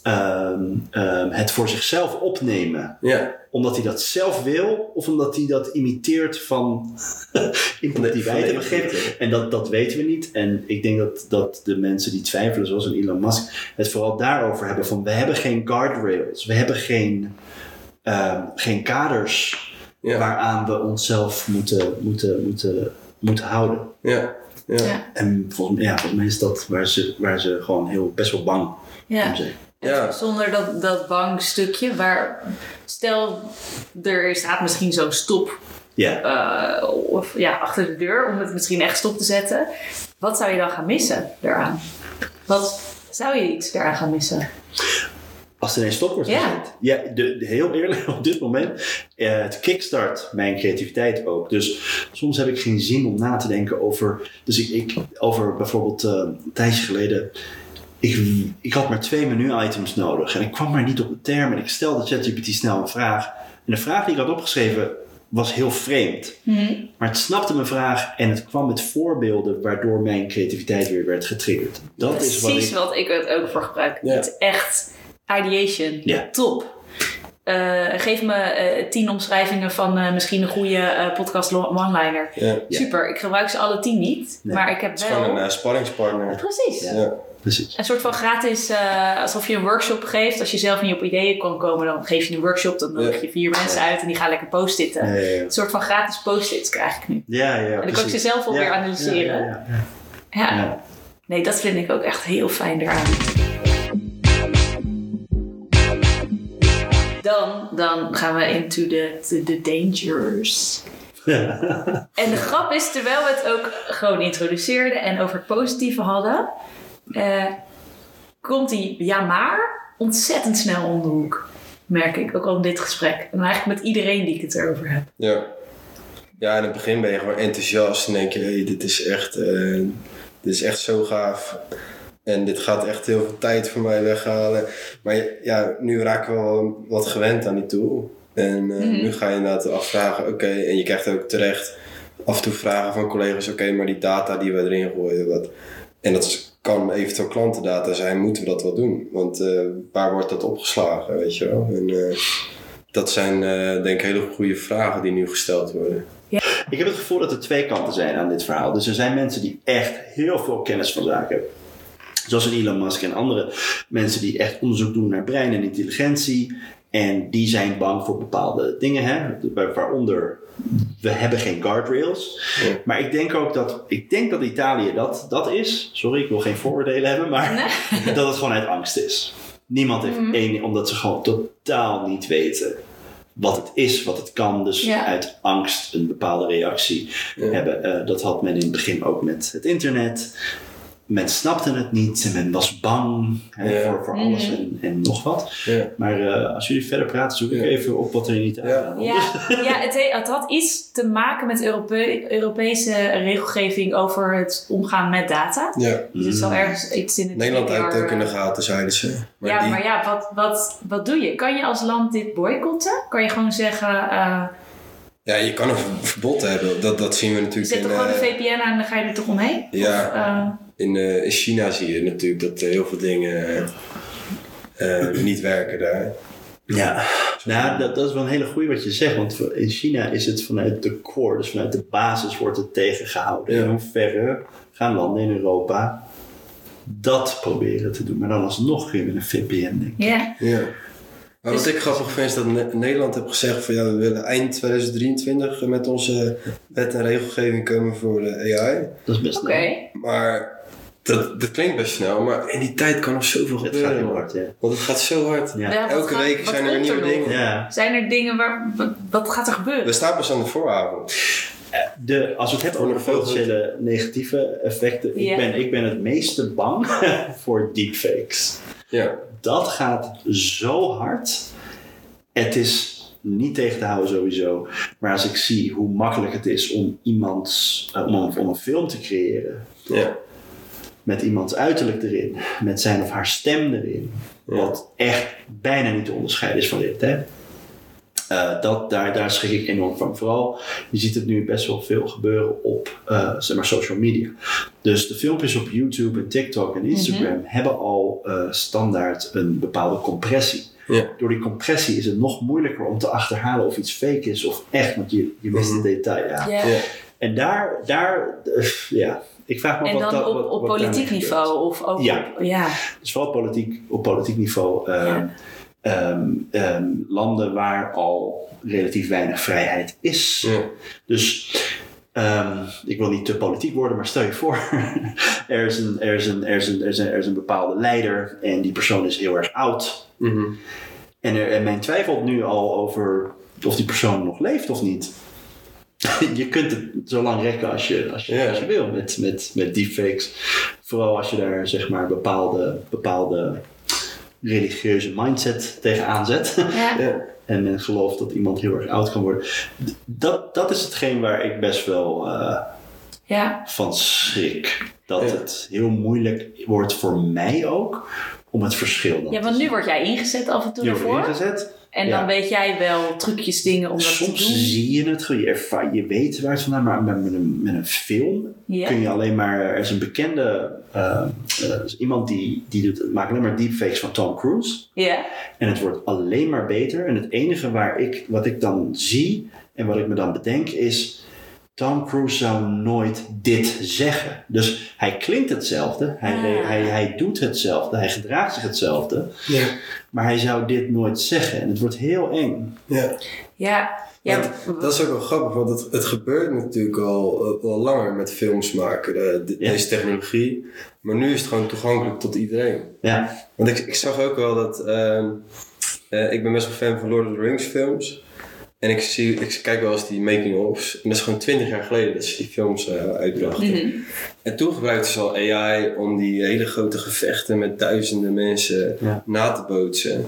um, um, het voor zichzelf opnemen? Ja. Omdat hij dat zelf wil of omdat hij dat imiteert van input die wij hebben gegeven. En dat, dat weten we niet. En ik denk dat, dat de mensen die twijfelen, zoals een Elon Musk, het vooral daarover hebben van we hebben geen guardrails. We hebben geen, uh, geen kaders ja. waaraan we onszelf moeten, moeten, moeten, moeten houden. Ja. Ja. Ja. En volgens, ja, volgens mij is dat waar ze, waar ze gewoon heel, best wel bang ja. om zijn. Ja. Zonder dat, dat bang stukje waar, stel er staat misschien zo'n stop yeah. uh, of, ja, achter de deur om het misschien echt stop te zetten. Wat zou je dan gaan missen daaraan? Wat zou je iets daaraan gaan missen? Als er ineens stop wordt ja. gezet. Ja, de, de, heel eerlijk, op dit moment, uh, het kickstart mijn creativiteit ook. Dus soms heb ik geen zin om na te denken over, dus ik, ik over bijvoorbeeld uh, een tijdje geleden, Ik, ik had maar twee menu-items nodig en ik kwam maar niet op de term en ik stelde ChatGPT snel een vraag. En de vraag die ik had opgeschreven was heel vreemd. Mm-hmm. Maar het snapte mijn vraag en het kwam met voorbeelden waardoor mijn creativiteit weer werd getriggerd. Dat Precies is wat ik... wat ik het ook voor gebruik. Ja. Het is echt ideation. Ja. Top. Uh, geef me uh, tien omschrijvingen van uh, misschien een goede uh, podcast one-liner. Ja. Super, ik gebruik ze alle tien niet. Nee. Maar ik heb Het is wel... gewoon een uh, sparringspartner. Precies. Ja. Ja. Precies. Een soort van gratis, uh, alsof je een workshop geeft. Als je zelf niet op ideeën kan komen, dan geef je een workshop. Dan nodig je vier mensen uit en die gaan lekker post-itten. Ja, ja, ja. Een soort van gratis post-its krijg ik nu. Ja, ja, en dan precies. kan ik ze zelf alweer ja, analyseren. Ja, ja, ja, Ja. ja. Ja. Nee, dat vind ik ook echt heel fijn eraan. Dan, dan gaan we into the, the, the dangers. En de grap is, terwijl we het ook gewoon introduceerden en over het positieve hadden, uh, komt die ja maar ontzettend snel om de hoek. Merk ik, ook al in dit gesprek. En eigenlijk met iedereen die ik het erover heb. Ja. Ja, in het begin ben je gewoon enthousiast en denk je, hey, dit is echt, uh, dit is echt zo gaaf. En dit gaat echt heel veel tijd voor mij weghalen. Maar ja, nu raak ik wel wat gewend aan die tool. En uh, mm-hmm. nu ga je inderdaad afvragen, oké, okay, en je krijgt ook terecht af en toe vragen van collega's, oké, okay, maar die data die we erin gooien, wat, en dat is, kan eventueel klantendata zijn, moeten we dat wel doen? Want uh, waar wordt dat opgeslagen, weet je wel? En uh, dat zijn uh, denk ik hele goede vragen die nu gesteld worden. Ja. Ik heb het gevoel dat er twee kanten zijn aan dit verhaal. Dus er zijn mensen die echt heel veel kennis van zaken hebben. Zoals een Elon Musk en andere mensen die echt onderzoek doen naar brein en intelligentie. En die zijn bang voor bepaalde dingen, hè? Waaronder we hebben geen guardrails. Ja. Maar ik denk ook dat, ik denk dat Italië dat, dat is. Sorry, ik wil geen vooroordelen hebben, maar nee. Dat het gewoon uit angst is. Niemand heeft mm-hmm. één, omdat ze gewoon totaal niet weten wat het is, wat het kan. Dus ja. uit angst een bepaalde reactie ja. hebben. Uh, dat had men in het begin ook met het internet. Men snapte het niet en men was bang hè, ja. voor, voor mm-hmm. alles en, en nog wat. Ja. Maar uh, als jullie verder praten, zoek ik ja. even op wat er in Italië ja. ja, ja het, he, het had iets te maken met Europe- Europese regelgeving over het omgaan met data. Ja. Dus het zal ergens iets in het Nederland houdt het ook in de gaten, zeiden ze. Maar ja, die... maar ja, wat, wat, wat doe je? Kan je als land dit boycotten? Kan je gewoon zeggen... Uh, Ja, je kan een verbod hebben. Dat, dat zien we natuurlijk. Zet in... toch gewoon uh, een V P N aan en dan ga je er toch omheen? Ja. Of, uh, in, uh, in China zie je natuurlijk dat uh, heel veel dingen uh, niet werken daar. Ja, nou, dat, dat is wel een hele goeie wat je zegt. Want in China is het vanuit de core, dus vanuit de basis wordt het tegengehouden. Ja. In hoeverre gaan landen in Europa dat proberen te doen. Maar dan alsnog weer met een V P N, denk ik. Ja. Ja. Maar wat Dus- ik grappig vind is dat Ne- Nederland heeft gezegd van ja, we willen eind twintig drieëntwintig met onze wet en regelgeving komen voor de A I. Dat is best Oké. snel. Maar dat, dat klinkt best snel, maar in die tijd kan nog zoveel Het gebeuren. gaat heel man. hard, ja. Want het gaat zo hard. Ja. Ja, wat Elke gaat- week wat zijn er komt nieuwe nog? dingen. Ja. Zijn er dingen waar... Wat, wat gaat er gebeuren? We staan pas aan de vooravond. De, als we het hebben over de potentiële negatieve effecten. Ja. Ik, ben, ik ben het meeste bang voor deepfakes. Ja. Dat gaat zo hard. Het is niet tegen te houden sowieso. Maar als ik zie hoe makkelijk het is om iemands, uh, om, een, om een film te creëren. Ja. Met iemands uiterlijk erin. Met zijn of haar stem erin. Ja. Wat echt bijna niet te onderscheiden is van dit. Hè? Uh, dat, daar, daar schrik ik enorm van. Vooral, je ziet het nu best wel veel gebeuren op uh, zeg maar social media. Dus de filmpjes op YouTube en TikTok en Instagram Mm-hmm. hebben al uh, standaard een bepaalde compressie. Ja. Door die compressie is het nog moeilijker om te achterhalen of iets fake is of echt, want je, je mist Mm-hmm. het detail. Ja. Ja. Ja. En daar, daar uh, ja, ik vraag me En wat dan dat, op, wat, op wat politiek daarmee niveau? gebeurt. Of ook Ja. op... Ja. Dus vooral politiek, op politiek niveau. Uh, Ja. Um, um, landen waar al relatief weinig vrijheid is. Ja. Dus um, ik wil niet te politiek worden, maar stel je voor, er, is een, er, is een, er, is een, er, is een, er is een bepaalde leider en die persoon is heel erg oud. Mm-hmm. En, er, en men twijfelt nu al over of die persoon nog leeft of niet. Je kunt het zo lang rekken als je, als je, Ja. als je wil met, met, met deepfakes. Vooral als je daar zeg maar bepaalde, bepaalde religieuze mindset tegenaan zet. Ja. Ja. En men gelooft dat iemand heel erg oud kan worden. D- Dat, dat is hetgeen waar ik best wel uh, Ja. van schrik. Dat Ja. het heel moeilijk wordt voor mij ook om het verschil dan Ja, te want nu zien. word jij ingezet af en toe Nu word ervoor. ingezet. En Ja. dan weet jij wel trucjes, dingen om dat Soms te doen. zie je het, je, ervaar, je weet waar het vandaan, maar met, met, een, met een film Ja. kun je alleen maar, er is een bekende, uh, uh, iemand die, die doet, maakt alleen maar deepfakes van Tom Cruise. Ja. En het wordt alleen maar beter. En het enige waar ik, wat ik dan zie en wat ik me dan bedenk is, Tom Cruise zou nooit dit zeggen. Dus hij klinkt hetzelfde, hij, Ah. hij, hij doet hetzelfde, hij gedraagt zich hetzelfde, Ja. maar hij zou dit nooit zeggen. En het wordt heel eng. Ja. Ja. Ja. Want dat is ook wel grappig, want het, het gebeurt natuurlijk al, uh, al langer met films maken, de, de- Ja. deze technologie. Maar nu is het gewoon toegankelijk tot iedereen. Ja, Want ik, ik zag ook wel dat, uh, uh, ik ben best wel fan van Lord of the Rings films. En ik, zie, ik kijk wel eens die making-ofs. En dat is gewoon twintig jaar geleden dat ze die films uh, uitbrachten. Mhm. En toen gebruikten ze al A I om die hele grote gevechten met duizenden mensen Ja. na te bootsen.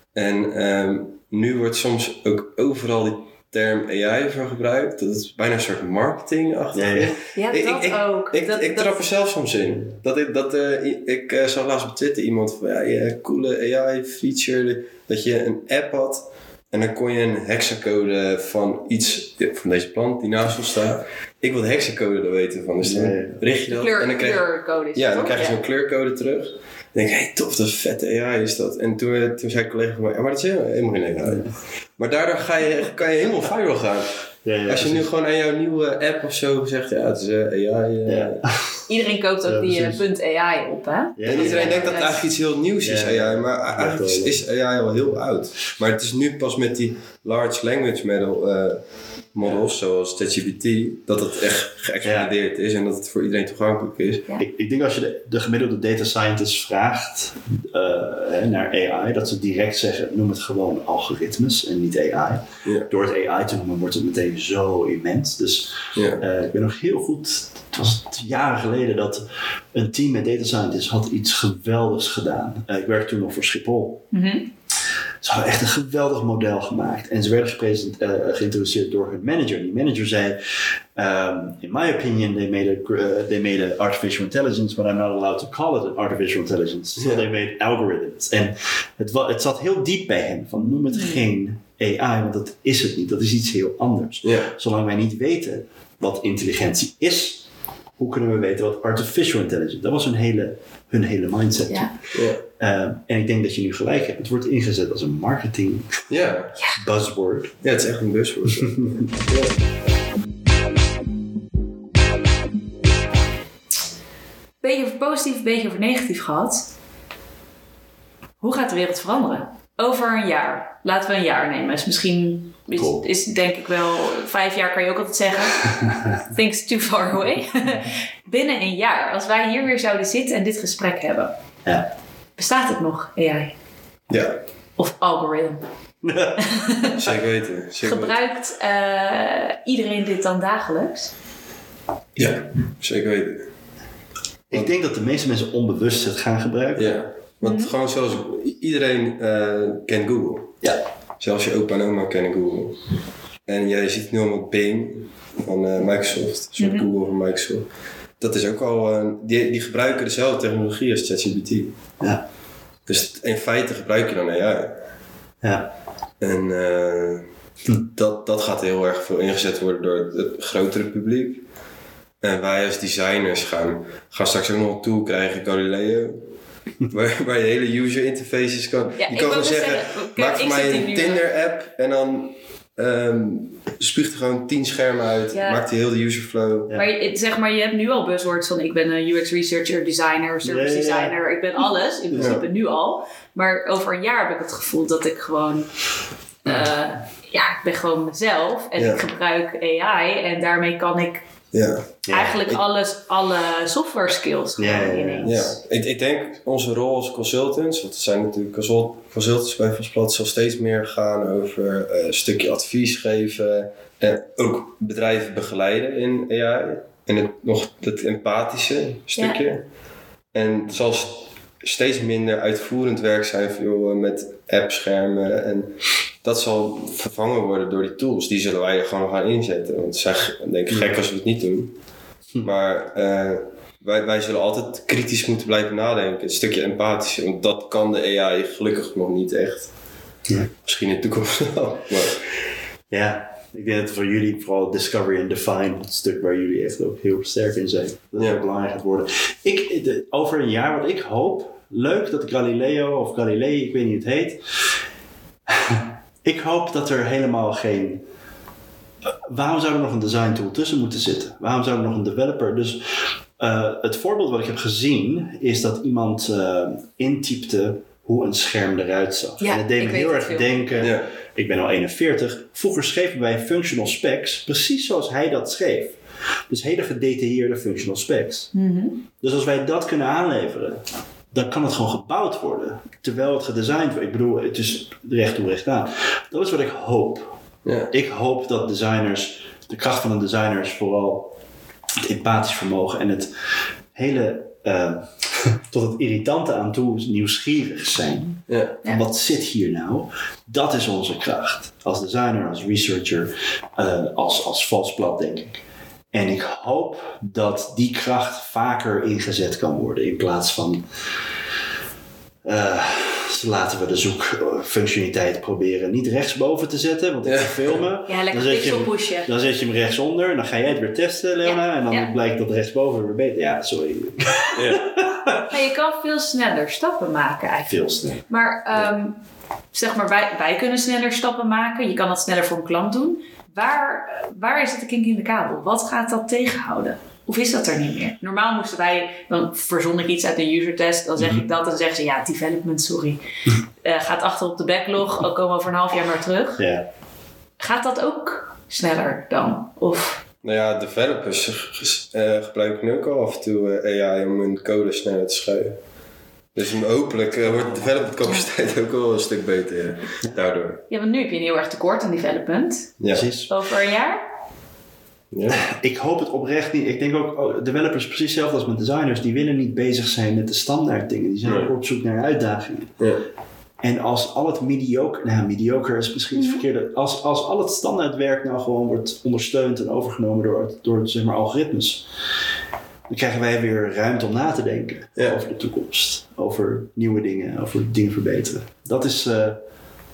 En um, nu wordt soms ook overal die term A I voor gebruikt. Dat is bijna een soort marketingachtig. Ja, ja. Ja, Ik- dat ik- ook. Ik, dat, ik dat- trap er zelf soms in. Dat ik, dat, uh, i- ik uh, zag laatst op Twitter iemand van ja, ja, coole A I feature. Dat je een app had en dan kon je een hexacode van iets, van deze plant die naast ons staat. Ik wil de hexacode er weten van. Dus dan Nee. richt je dat kleur, en dan krijg je kleurcode is ja, het, dan toch? krijg je zo'n kleurcode terug. Dan denk ik, hé hey, tof, dat is vette A I is dat. En toen, eh, toen zei een collega van mij, ja, maar dat is helemaal, helemaal geen A I. Maar daardoor ga je, kan je helemaal viral gaan. Ja, ja, Als je nu precies. gewoon aan jouw nieuwe app of zo zegt, ja, het is uh, A I. Uh, Ja. Iedereen koopt ook Ja, die precies. uh, punt .A I op, hè? Ja, En iedereen ja, denkt dat ja. het eigenlijk iets heel nieuws is, Ja, A I. Maar ja, eigenlijk is, wel. is A I al heel oud. Maar het is nu pas met die large language model, uh, models, zoals ChatGPT, dat het echt geëxplodeerd is en dat het voor iedereen toegankelijk is. Ja. Ik, ik denk als je de, de gemiddelde data scientist vraagt uh, hè, naar A I, dat ze direct zeggen, noem het gewoon algoritmes en niet A I. Ja. Door het A I te noemen wordt het meteen zo immens. Dus Ja. uh, ik ben nog heel goed, het was jaren geleden dat een team met data scientists had iets geweldigs gedaan. Uh, ik werkte toen nog voor Schiphol. Mhm. Ze hadden echt een geweldig model gemaakt. En ze werden gepresent, uh, geïntroduceerd door hun manager. Die manager zei, um, in my opinion, they made, a, uh, they made a artificial intelligence, but I'm not allowed to call it an artificial intelligence. So Ja. they made algorithms. En het, wa- het zat heel diep bij hen. Van noem het geen A I, want dat is het niet. Dat is iets heel anders. Ja. Zolang wij niet weten wat intelligentie is, hoe kunnen we weten wat artificial intelligence... Dat was hun hele, hun hele mindset. Ja. Ja. Uh, en ik denk dat je nu gelijk hebt. Het wordt ingezet als een marketing Ja. buzzword. Ja, het is echt een buzzword. Ja. Beetje over positief, beetje over negatief gehad. Hoe gaat de wereld veranderen? Over een jaar. Laten we een jaar nemen. Is misschien is, Cool. is denk ik wel... Vijf jaar kan je ook altijd zeggen. Thinks too far away. Binnen een jaar. Als wij hier weer zouden zitten en dit gesprek hebben. Ja. Bestaat het nog, A I? Ja, Of algoritme? zeker weten. Zeker Gebruikt uh, iedereen dit dan dagelijks? weten. Ja, zeker weten. Ik denk dat de meeste mensen onbewust het gaan gebruiken. Ja, want Mhm. gewoon zoals iedereen uh, kent Google. Ja. Zelfs je opa en oma kennen Google. En jij ziet nu allemaal Bing van uh, Microsoft, een soort Mhm. Google van Microsoft. Dat is ook al, uh, die, die gebruiken dezelfde technologie als ChatGPT. Ja. Dus in feite gebruik je dan A I. Ja. En uh, Hm. dat, dat gaat heel erg veel ingezet worden door het grotere publiek. En wij als designers gaan, gaan straks ook nog een tool krijgen, Galileo. waar, waar je hele user interfaces kan. Ja, je ik kan wou gewoon dus zeggen, zeggen, maak ik voor mij zit een hier nu, Tinder-app en dan um, spuugt er gewoon tien schermen uit. Ja. Maakt hij heel de userflow. Ja. Maar je, zeg maar, je hebt nu al buzzwords van ik ben een U X researcher, designer, service Ja, ja, ja. designer. Ik ben alles, in principe Ja. nu al. Maar over een jaar heb ik het gevoel dat ik gewoon... Uh, ja, ik ben gewoon mezelf. En Ja. ik gebruik A I. En daarmee kan ik Ja. Ja. eigenlijk ik- alles, alle software skills gewoon Ja, ja, ja. ineens. Ja, ik, ik denk onze rol als consultants, want het zijn natuurlijk consult- consultants bij Vastplat, zal steeds meer gaan over uh, een stukje advies geven en ook bedrijven begeleiden in A I. En het, nog het empathische stukje. En het zal st- steeds minder uitvoerend werk zijn veel uh, met appschermen en dat zal vervangen worden door die tools. Die zullen wij er gewoon gaan inzetten. Want het zijn denk ik gek als we het niet doen. Maar uh, wij, wij zullen altijd kritisch moeten blijven nadenken. Een stukje empathisch. Want dat kan de A I gelukkig nog niet echt. Ja. Misschien in de toekomst wel. Maar Ja, ik denk dat voor jullie vooral Discovery en Define, het stuk waar jullie echt ook heel sterk in zijn, dat Ja. heel belangrijk gaat worden. Ik, de, over een jaar, wat ik hoop, leuk dat Galileo of Galilei, ik weet niet hoe het heet. Ik hoop dat er helemaal geen... Waarom zou er nog een design tool tussen moeten zitten? Waarom zou er nog een developer? Dus uh, het voorbeeld wat ik heb gezien is dat iemand uh, intypte hoe een scherm eruit zag. Ja, en het deed ik me weet heel het erg veel. denken, ja, ik ben al eenenveertig, vroeger schreven wij functional specs precies zoals hij dat schreef. Dus hele gedetailleerde functional specs. Mhm. Dus als wij dat kunnen aanleveren, dan kan het gewoon gebouwd worden. Terwijl het gedesigned wordt. Ik bedoel, het is recht toe recht aan. Dat is wat ik hoop. ja. Ik hoop dat designers, de kracht van de designers, vooral het empathisch vermogen en het hele, uh, tot het irritante aan toe nieuwsgierig zijn. ja. Van wat zit hier nou? Dat is onze kracht. Als designer, als researcher, uh, als, als Vastplat, denk ik. En ik hoop dat die kracht vaker ingezet kan worden in plaats van uh, laten we de zoekfunctionaliteit proberen niet rechtsboven te zetten, want ik Ja. ga filmen. Ja, lekker Dan zet je pixel hem- pushen. Dan zet je hem rechtsonder, dan ga jij het weer testen, Leona, Ja, en dan ja. blijkt dat rechtsboven weer beter. Ja, sorry. Maar je kan veel sneller stappen maken eigenlijk. Veel sneller. Maar ehm, zeg maar, wij, wij kunnen sneller stappen maken. Je kan dat sneller voor een klant doen. Waar, waar is het de kink in de kabel? Wat gaat dat tegenhouden? Of is dat er niet meer? Normaal moesten wij, dan verzon ik iets uit een user test, dan zeg ik dat en dan zeggen ze ja, development, sorry. Uh, gaat achter op de backlog, ook komen we over een half jaar maar terug. Ja. Gaat dat ook sneller dan? Of... Nou ja, developers uh, gebruiken nu ook al af en toe uh, A I om hun code sneller te schrijven. Dus hopelijk uh, wordt de development capaciteit ook wel een stuk beter ja, daardoor. Ja, want nu heb je een heel erg tekort aan development. Ja. Precies. Over een jaar? Ja. Ik hoop het oprecht niet. Ik denk ook, oh, developers precies hetzelfde als met designers, die willen niet bezig zijn met de standaard dingen. Die zijn Nee. ook op zoek naar uitdagingen. Ja. En als al het mediocre, nou mediocre is misschien het Mhm. verkeerde, als, als al het standaardwerk nou gewoon wordt ondersteund en overgenomen door, door zeg maar algoritmes, dan krijgen wij weer ruimte om na te denken Ja. over de toekomst. Over nieuwe dingen, over dingen verbeteren. Dat is, uh,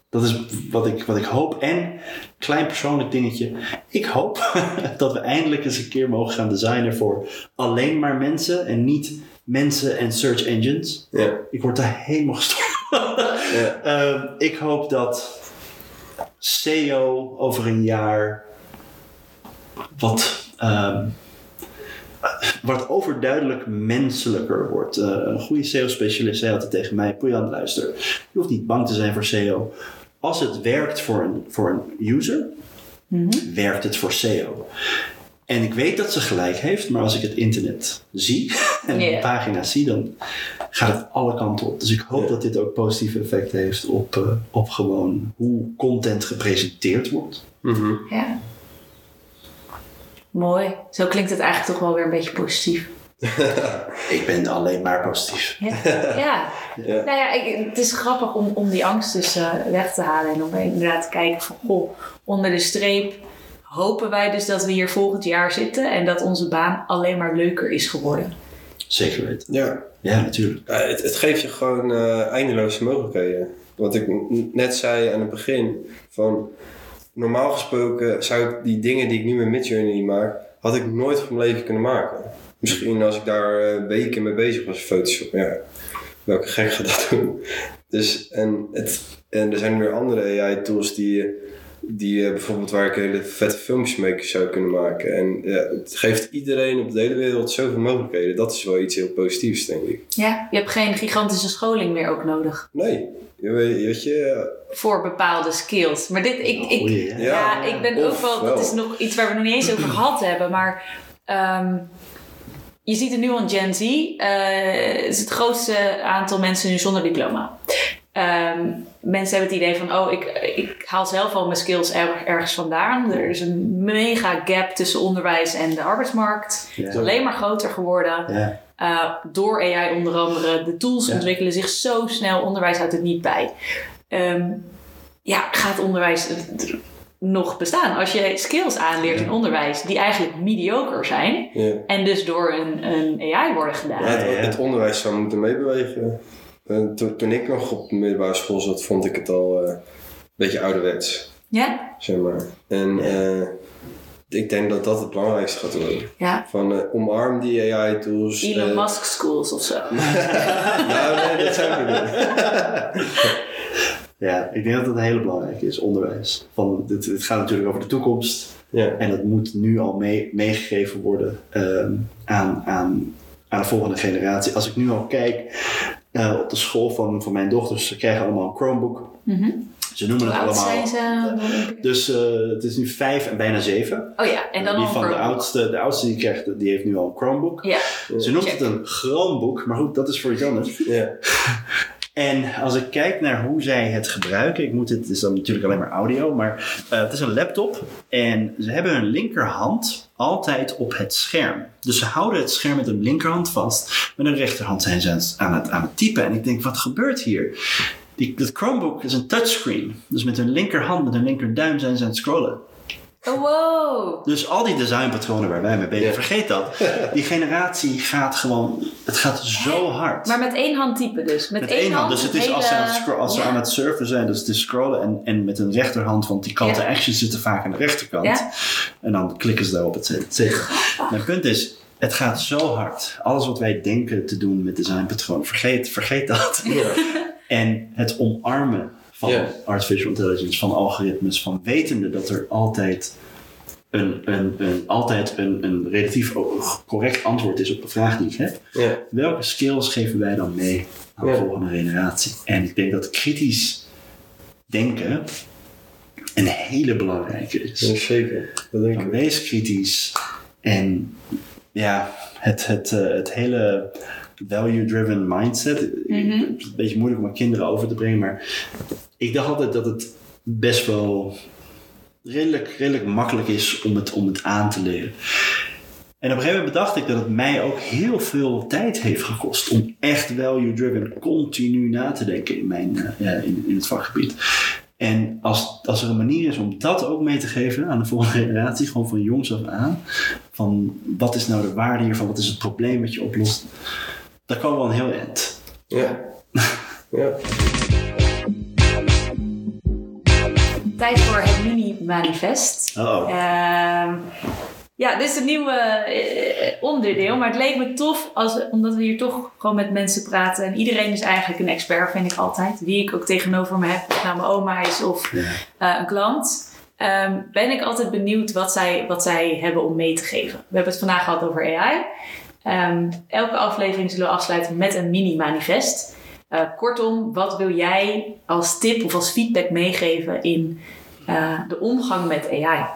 Dat is wat ik, wat ik hoop. En, klein persoonlijk dingetje. Ik hoop dat we eindelijk eens een keer mogen gaan designen voor alleen maar mensen. En niet mensen en search engines. Ja. Ik word daar helemaal gestoord. Ja. uh, ik hoop dat S E O over een jaar wat... Uh, wat overduidelijk menselijker wordt. Uh, een goede S E O-specialist zei altijd tegen mij... Poejan, luister. Je hoeft niet bang te zijn voor S E O. Als het werkt voor een, voor een user... Mm-hmm. werkt het voor S E O. En ik weet dat ze gelijk heeft... maar als ik het internet zie... en yeah. de pagina's zie... dan gaat het alle kanten op. Dus ik hoop yeah. dat dit ook positieve effect heeft... op, uh, op gewoon hoe content gepresenteerd wordt. Mm-hmm. Ja. Mooi. Zo klinkt het eigenlijk toch wel weer een beetje positief. Ik ben alleen maar positief. Ja. ja. ja. Nou ja, ik, het is grappig om, om die angst dus uh, weg te halen. En om inderdaad te kijken van, goh, onder de streep hopen wij dus dat we hier volgend jaar zitten. En dat onze baan alleen maar leuker is geworden. Zeker weten. Ja. Ja, natuurlijk. Ja, het, het geeft je gewoon uh, eindeloze mogelijkheden. Wat ik net zei aan het begin. Van... Normaal gesproken zou ik die dingen die ik nu met Midjourney maak, had ik nooit van mijn leven kunnen maken. Misschien als ik daar uh, weken mee bezig was in Photoshop. Ja, welke gek gaat dat doen? Dus, en, het, en er zijn weer andere A I-tools die, die uh, bijvoorbeeld waar ik hele vette filmpjes mee zou kunnen maken. En ja, het geeft iedereen op de hele wereld zoveel mogelijkheden. Dat is wel iets heel positiefs, denk ik. Ja, je hebt geen gigantische scholing meer ook nodig. Nee. Je weet, weet je, voor bepaalde skills. Maar dit, ik, ik, oh, yeah. ja, ja, ik ben ook wel, dat is nog iets waar we nog niet eens over gehad hebben, maar um, je ziet het nu aan Gen Z, uh, is het grootste aantal mensen nu zonder diploma. Um, mensen hebben het idee van, oh, ik, ik haal zelf al mijn skills er, ergens vandaan. Er is een mega gap tussen onderwijs en de arbeidsmarkt. Ja. Het is alleen maar groter geworden. Ja. Uh, door A I onder andere. De tools ja. ontwikkelen zich zo snel. Onderwijs houdt het niet bij. Um, ja, gaat onderwijs nog bestaan? Als je skills aanleert ja. in onderwijs die eigenlijk mediocre zijn. Ja. En dus door een, een A I worden gedaan. Ja, het, het onderwijs zou moeten meebewegen. Uh, to, toen ik nog op de middelbare school zat, vond ik het al uh, een beetje ouderwets. Ja. Zeg maar. En uh, ik denk dat dat het belangrijkste gaat worden. Ja. Van uh, omarm die A I-tools. Elon uh, Musk schools of zo. nou, nee, dat zou ik niet doen. Ja, ik denk dat dat een hele belangrijke is, onderwijs. Van, dit, dit gaat natuurlijk over de toekomst. Ja. En dat moet nu al mee, meegegeven worden uh, aan, aan, aan de volgende generatie. Als ik nu al kijk uh, op de school van, van mijn dochters, ze krijgen allemaal een Chromebook. Mm-hmm. Ze noemen het allemaal. Zijn ze? Dus uh, het is nu vijf en bijna zeven. Oh ja, en dan die al van de oudste, de oudste die krijgt, die heeft nu al een Chromebook. Ja. Ze noemt Check. het een Chromebook, maar goed, dat is voor iets anders. Ja. En als ik kijk naar hoe zij het gebruiken, ik moet dit, het is dan natuurlijk alleen maar audio, maar uh, het is een laptop en ze hebben hun linkerhand altijd op het scherm. Dus ze houden het scherm met hun linkerhand vast, met hun rechterhand zijn ze aan het, aan het typen. En ik denk, wat gebeurt hier? Die, dat Chromebook is een touchscreen. Dus met hun linkerhand, met hun linkerduim zijn ze aan het scrollen. Oh, wow. Dus al die designpatronen waar wij mee bezig zijn, vergeet dat. Die generatie gaat gewoon, het gaat zo hard. Maar met één hand typen dus? Met, met één, één hand? hand. Dus het is hele... als, ze aan, het scro- als ja. ze aan het surfen zijn, dus het is scrollen en, en met hun rechterhand, want die call to ja. action zitten vaak aan de rechterkant. Ja. En dan klikken ze daarop, et cetera. Mijn punt is, het gaat zo hard. Alles wat wij denken te doen met designpatronen, vergeet, vergeet dat. Ja. En het omarmen van yeah. artificial intelligence, van algoritmes, van wetende dat er altijd een, een, een, altijd een, een relatief correct antwoord is op de vraag die ik heb. Yeah. Welke skills geven wij dan mee aan de yeah. volgende generatie? En ik denk dat kritisch denken een hele belangrijke is. Ja, zeker. Dat denk ik. Wees kritisch en ja, het, het, het, het hele value-driven mindset. Mm-hmm. Het is een beetje moeilijk om aan kinderen over te brengen, maar ik dacht altijd dat het best wel redelijk, redelijk makkelijk is om het, om het aan te leren. En op een gegeven moment bedacht ik dat het mij ook heel veel tijd heeft gekost om echt value-driven continu na te denken in, mijn, uh, ja, in, in het vakgebied. En als, als er een manier is om dat ook mee te geven aan de volgende generatie, gewoon van jongs af aan, van wat is nou de waarde hiervan, wat is het probleem wat je oplost, dan komen we wel een heel eind. Ja. ja. tijd voor het mini-manifest. Oh. Uh, ja, dit is een nieuwe uh, onderdeel. Maar het leek me tof, als, omdat we hier toch gewoon met mensen praten. En iedereen is eigenlijk een expert, vind ik altijd. Wie ik ook tegenover me heb, of nou mijn oma is of ja. uh, een klant. Um, ben ik altijd benieuwd wat zij, wat zij hebben om mee te geven. We hebben het vandaag gehad over A I. Um, elke aflevering zullen we afsluiten met een mini-manifest. Uh, kortom, wat wil jij als tip of als feedback meegeven in uh, de omgang met A I?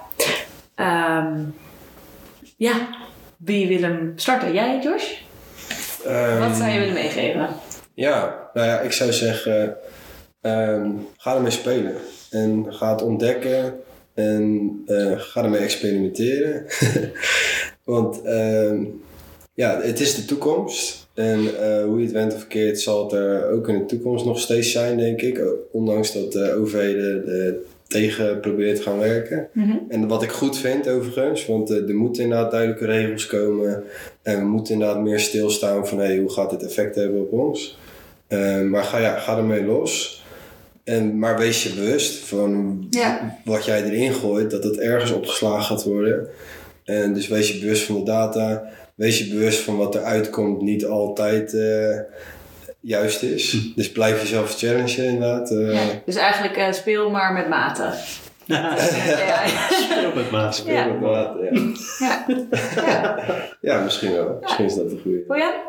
Um, ja, wie wil hem starten? Jij, Josh? Um, wat zou je willen meegeven? Ja, nou ja, ik zou zeggen, um, ga ermee spelen. En ga het ontdekken en uh, ga ermee experimenteren. Want um, ja, het is de toekomst. En uh, hoe je het went of verkeerd zal het er ook in de toekomst nog steeds zijn, denk ik. Ondanks dat de overheden er tegen proberen te gaan werken. Mm-hmm. En wat ik goed vind overigens, want uh, er moeten inderdaad duidelijke regels komen. En we moeten inderdaad meer stilstaan van hey, hoe gaat dit effect hebben op ons. Uh, maar ga, ja, ga ermee los. En, maar wees je bewust van ja. wat jij erin gooit, dat het ergens opgeslagen gaat worden. En dus wees je bewust van de data. Wees je bewust van wat eruit komt niet altijd uh, juist is. Hm. Dus blijf jezelf challengen inderdaad. Uh. Ja, dus eigenlijk uh, speel maar met mate. Ja. Ja. Speel met mate. Speel ja. met mate, ja. Ja, ja. ja misschien wel. Ja. Misschien is dat een goede. Voor jou?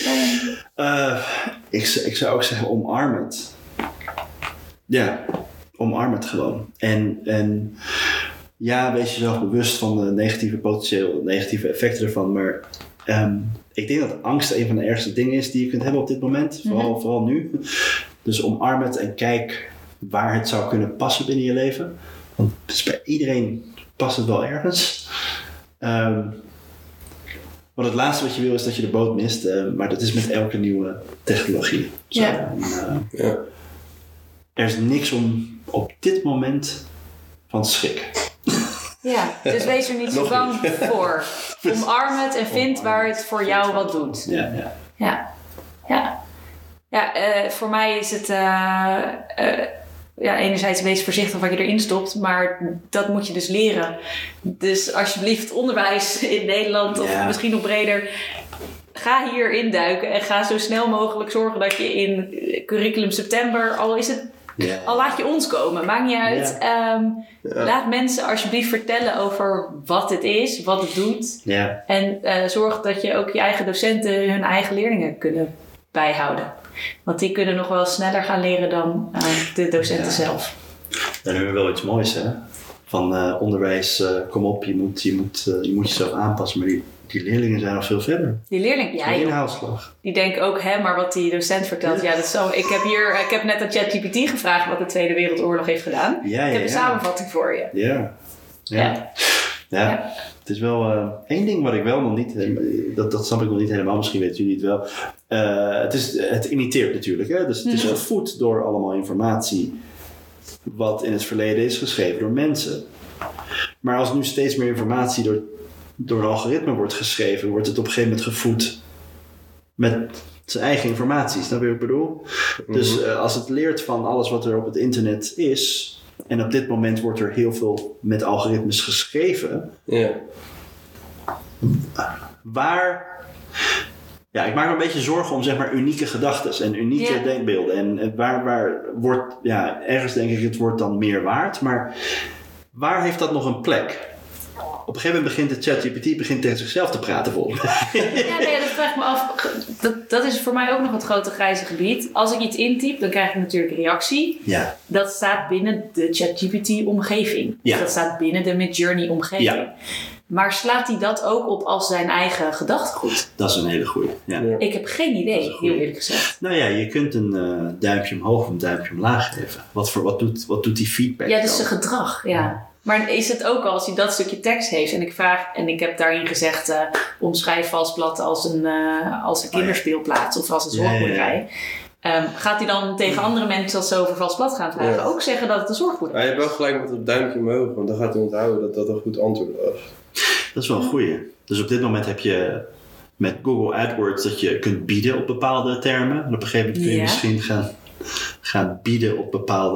Uh, ik, ik zou ook zeggen omarm het. Ja, omarm het gewoon. En... en ja, wees jezelf bewust van de negatieve potentieel, negatieve effecten ervan. Maar um, ik denk dat angst een van de ergste dingen is die je kunt hebben op dit moment. Vooral, mm-hmm. vooral nu. Dus omarm het en kijk waar het zou kunnen passen binnen je leven. Want dus bij iedereen past het wel ergens. Um, want het laatste wat je wil is dat je de boot mist. Uh, maar dat is met elke nieuwe technologie. Zo, ja. En, uh, ja. Er is niks om op dit moment van te schrikken. Ja, dus wees er niet zo bang voor. Omarm het en vind waar het voor jou wat doet. Ja, ja. Ja, ja. ja uh, voor mij is het... Uh, uh, ja, enerzijds wees voorzichtig wat je erin stopt, maar dat moet je dus leren. Dus alsjeblieft, onderwijs in Nederland of ja. misschien nog breder... Ga hier induiken en ga zo snel mogelijk zorgen dat je in curriculum september, al is het... Yeah. Al laat je ons komen, maakt niet uit. Yeah. Um, yeah. Laat mensen alsjeblieft vertellen over wat het is, wat het doet. Yeah. En uh, zorg dat je ook je eigen docenten hun eigen leerlingen kunnen bijhouden. Want die kunnen nog wel sneller gaan leren dan uh, de docenten yeah. zelf. Dan hebben we wel iets moois, hè? Van uh, onderwijs, uh, kom op, je moet, je, moet, uh, je moet jezelf aanpassen. Maar die, die leerlingen zijn nog veel verder. Die leerlingen, ja. Die inhaalslag. Die denken ook, hè, maar wat die docent vertelt. Ja, ja dat is zo. Ik heb hier, ik heb net aan ChatGPT gevraagd wat de Tweede Wereldoorlog heeft gedaan. Ja, ja, ik heb een ja. samenvatting voor je. Ja. Ja. ja. ja. ja. Het is wel uh, één ding wat ik wel nog niet, dat, dat snap ik nog niet helemaal, misschien weten jullie het wel. Uh, het, is, het imiteert natuurlijk, hè? Dus het is mm-hmm. gevoed door allemaal informatie wat in het verleden is geschreven door mensen. Maar als nu steeds meer informatie door, door een algoritme wordt geschreven, wordt het op een gegeven moment gevoed met zijn eigen informatie. Snap je wat ik bedoel? Mm-hmm. Dus uh, als het leert van alles wat er op het internet is, en op dit moment wordt er heel veel met algoritmes geschreven. Yeah. Waar... Ja, ik maak me een beetje zorgen om zeg maar unieke gedachten en unieke yeah. denkbeelden. En, en waar, waar wordt... Ja, ergens denk ik het wordt dan meer waard. Maar waar heeft dat nog een plek? Op een gegeven moment begint de ChatGPT begint tegen zichzelf te praten volgens mij. Ja, nee, dat vraag ik me af. Dat, dat is voor mij ook nog het grote grijze gebied. Als ik iets intyp, dan krijg ik natuurlijk reactie. Ja. Dat staat binnen de ChatGPT-omgeving. Ja. Dat staat binnen de Midjourney-omgeving. Ja. Maar slaat hij dat ook op als zijn eigen gedachtegoed? Dat is een hele goeie. Ja. Ja. Ik heb geen idee, heel eerlijk gezegd. Nou ja, je kunt een uh, duimpje omhoog of een duimpje omlaag geven. Wat, voor, wat, doet, wat doet die feedback Ja, dat is dan? zijn gedrag, ja. ja. Maar is het ook al als hij dat stukje tekst heeft en ik vraag, en ik heb daarin gezegd, uh, omschrijf Valsplat als een, uh, als een kinderspeelplaats of als een zorgboerderij. Ja, ja, ja. Um, gaat hij dan tegen andere mensen als ze over Valsplat gaan vragen ja. ook zeggen dat het een zorgboerderij is? Ja, je hebt wel gelijk met het duimpje omhoog, want dan gaat hij onthouden dat dat een goed antwoord was. Dat is wel een goeie. Dus op dit moment heb je met Google AdWords dat je kunt bieden op bepaalde termen. En op een gegeven moment kun je ja. misschien gaan, gaan bieden op bepaalde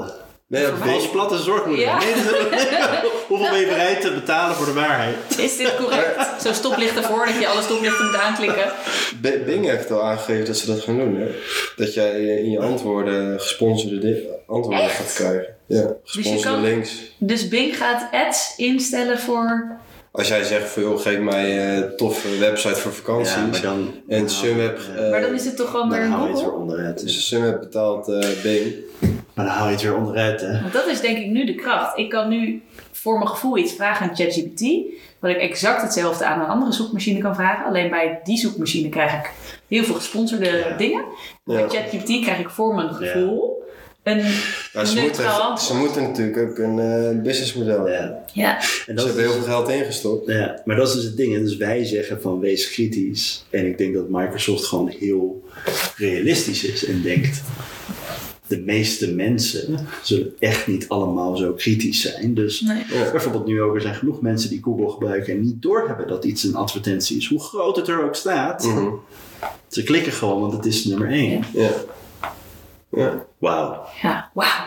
Nee, dat Voor mij- Als platte zorgmoeder. Ja. Nee, dat- hoeveel ben je bereid te betalen voor de waarheid? Is dit correct? Zo'n stoplicht ervoor dat je alle stoplichten moet aanklikken. B- Bing heeft al aangegeven dat ze dat gaan doen. Hè? Dat jij in je antwoorden gesponsorde di- antwoorden Echt? gaat krijgen. Ja, gesponsorde kan- links. Dus Bing gaat ads instellen voor... Als jij zegt van joh, geef mij een toffe website voor vakanties. Ja, maar dan... En Sunweb, Ja, Maar dan is het toch gewoon weer dan een hou je het weer Google? onderuit. dus Sunweb betaalt uh, Bing. Maar dan hou je het weer onderuit, hè? Want dat is denk ik nu de kracht. Ik kan nu voor mijn gevoel iets vragen aan ChatGPT. Wat ik exact hetzelfde aan een andere zoekmachine kan vragen. Alleen bij die zoekmachine krijg ik heel veel gesponsorde Ja. dingen. Ja. Bij ChatGPT krijg ik voor mijn gevoel een Ja, ze, neutraal moeten, antwoord. ze moeten natuurlijk ook een uh, businessmodel hebben. Ja. Ja. En Ze dat is hebben heel dus- veel geld ingestopt. Ja, maar dat is dus het ding. En dus wij zeggen van wees kritisch. En ik denk dat Microsoft gewoon heel realistisch is en denkt... De meeste mensen zullen echt niet allemaal zo kritisch zijn. Dus Nee. Ja. bijvoorbeeld nu ook, er zijn genoeg mensen die Google gebruiken en niet doorhebben dat iets een advertentie is. Hoe groot het er ook staat. Mhm. Ze klikken gewoon, want het is nummer één. Ja. Ja. Wauw. Ja, wauw.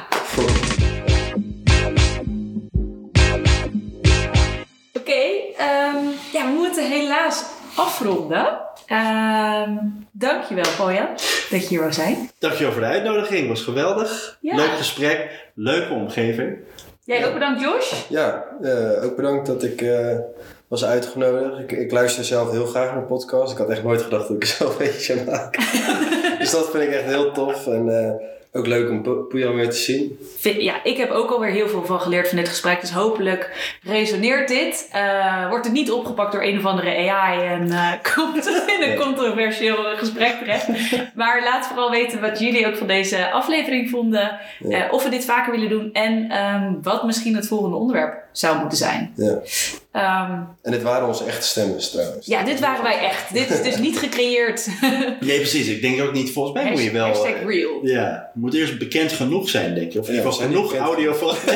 Oké, ehm, ja, we moeten helaas afronden. Ehm dankjewel, Bojan, dat je hier wou zijn. Dankjewel voor de uitnodiging. Was geweldig. Ja. Leuk gesprek. Leuke omgeving. Jij ook bedankt, Josh. Ja, eh, ook bedankt dat ik uh, was uitgenodigd. Ik, ik luister zelf heel graag naar podcasts. Ik had echt nooit gedacht dat ik er zelf een beetje zou maken. Dus dat vind ik echt heel tof. En uh, ook leuk om Po- Poejan weer te zien. Ja, ik heb ook alweer heel veel van geleerd van dit gesprek. Dus hopelijk resoneert dit. Uh, wordt het niet opgepakt door een of andere A I en uh, komt het in een controversieel gesprek terecht. Maar laat vooral weten wat jullie ook van deze aflevering vonden. Ja. Uh, of we dit vaker willen doen. En um, wat misschien het volgende onderwerp zou moeten zijn. Ja. Um, En dit waren onze echte stemmen trouwens. ja, dit waren wij echt. Dit is dus niet gecreëerd. Nee, precies. Ik denk ook niet, volgens mij moet je wel... Hashtag eh, real. Ja, je moet eerst bekend genoeg zijn, denk ik. Of in Ja, ieder we geval zijn genoeg niet audio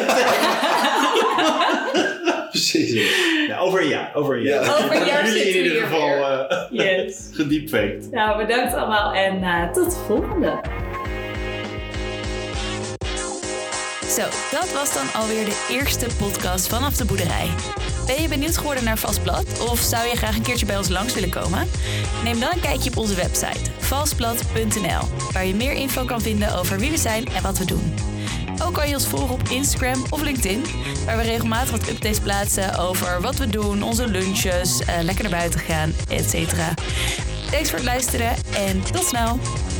van... Precies. Ja, over een jaar. Over een jaar. Ja. Over een jaar Jullie zitten in we ieder hier geval weer. uh, Yes. gediepfaked. Nou, bedankt allemaal en uh, tot de volgende. Zo, dat was dan alweer de eerste podcast vanaf de boerderij. Ben je benieuwd geworden naar Valsblad? Of zou je graag een keertje bij ons langs willen komen? Neem dan een kijkje op onze website valsblad punt n l, waar je meer info kan vinden over wie we zijn en wat we doen. Ook kan je ons volgen op Instagram of LinkedIn, waar we regelmatig wat updates plaatsen over wat we doen, onze lunches, uh, lekker naar buiten gaan, et cetera. Thanks voor het luisteren en tot snel!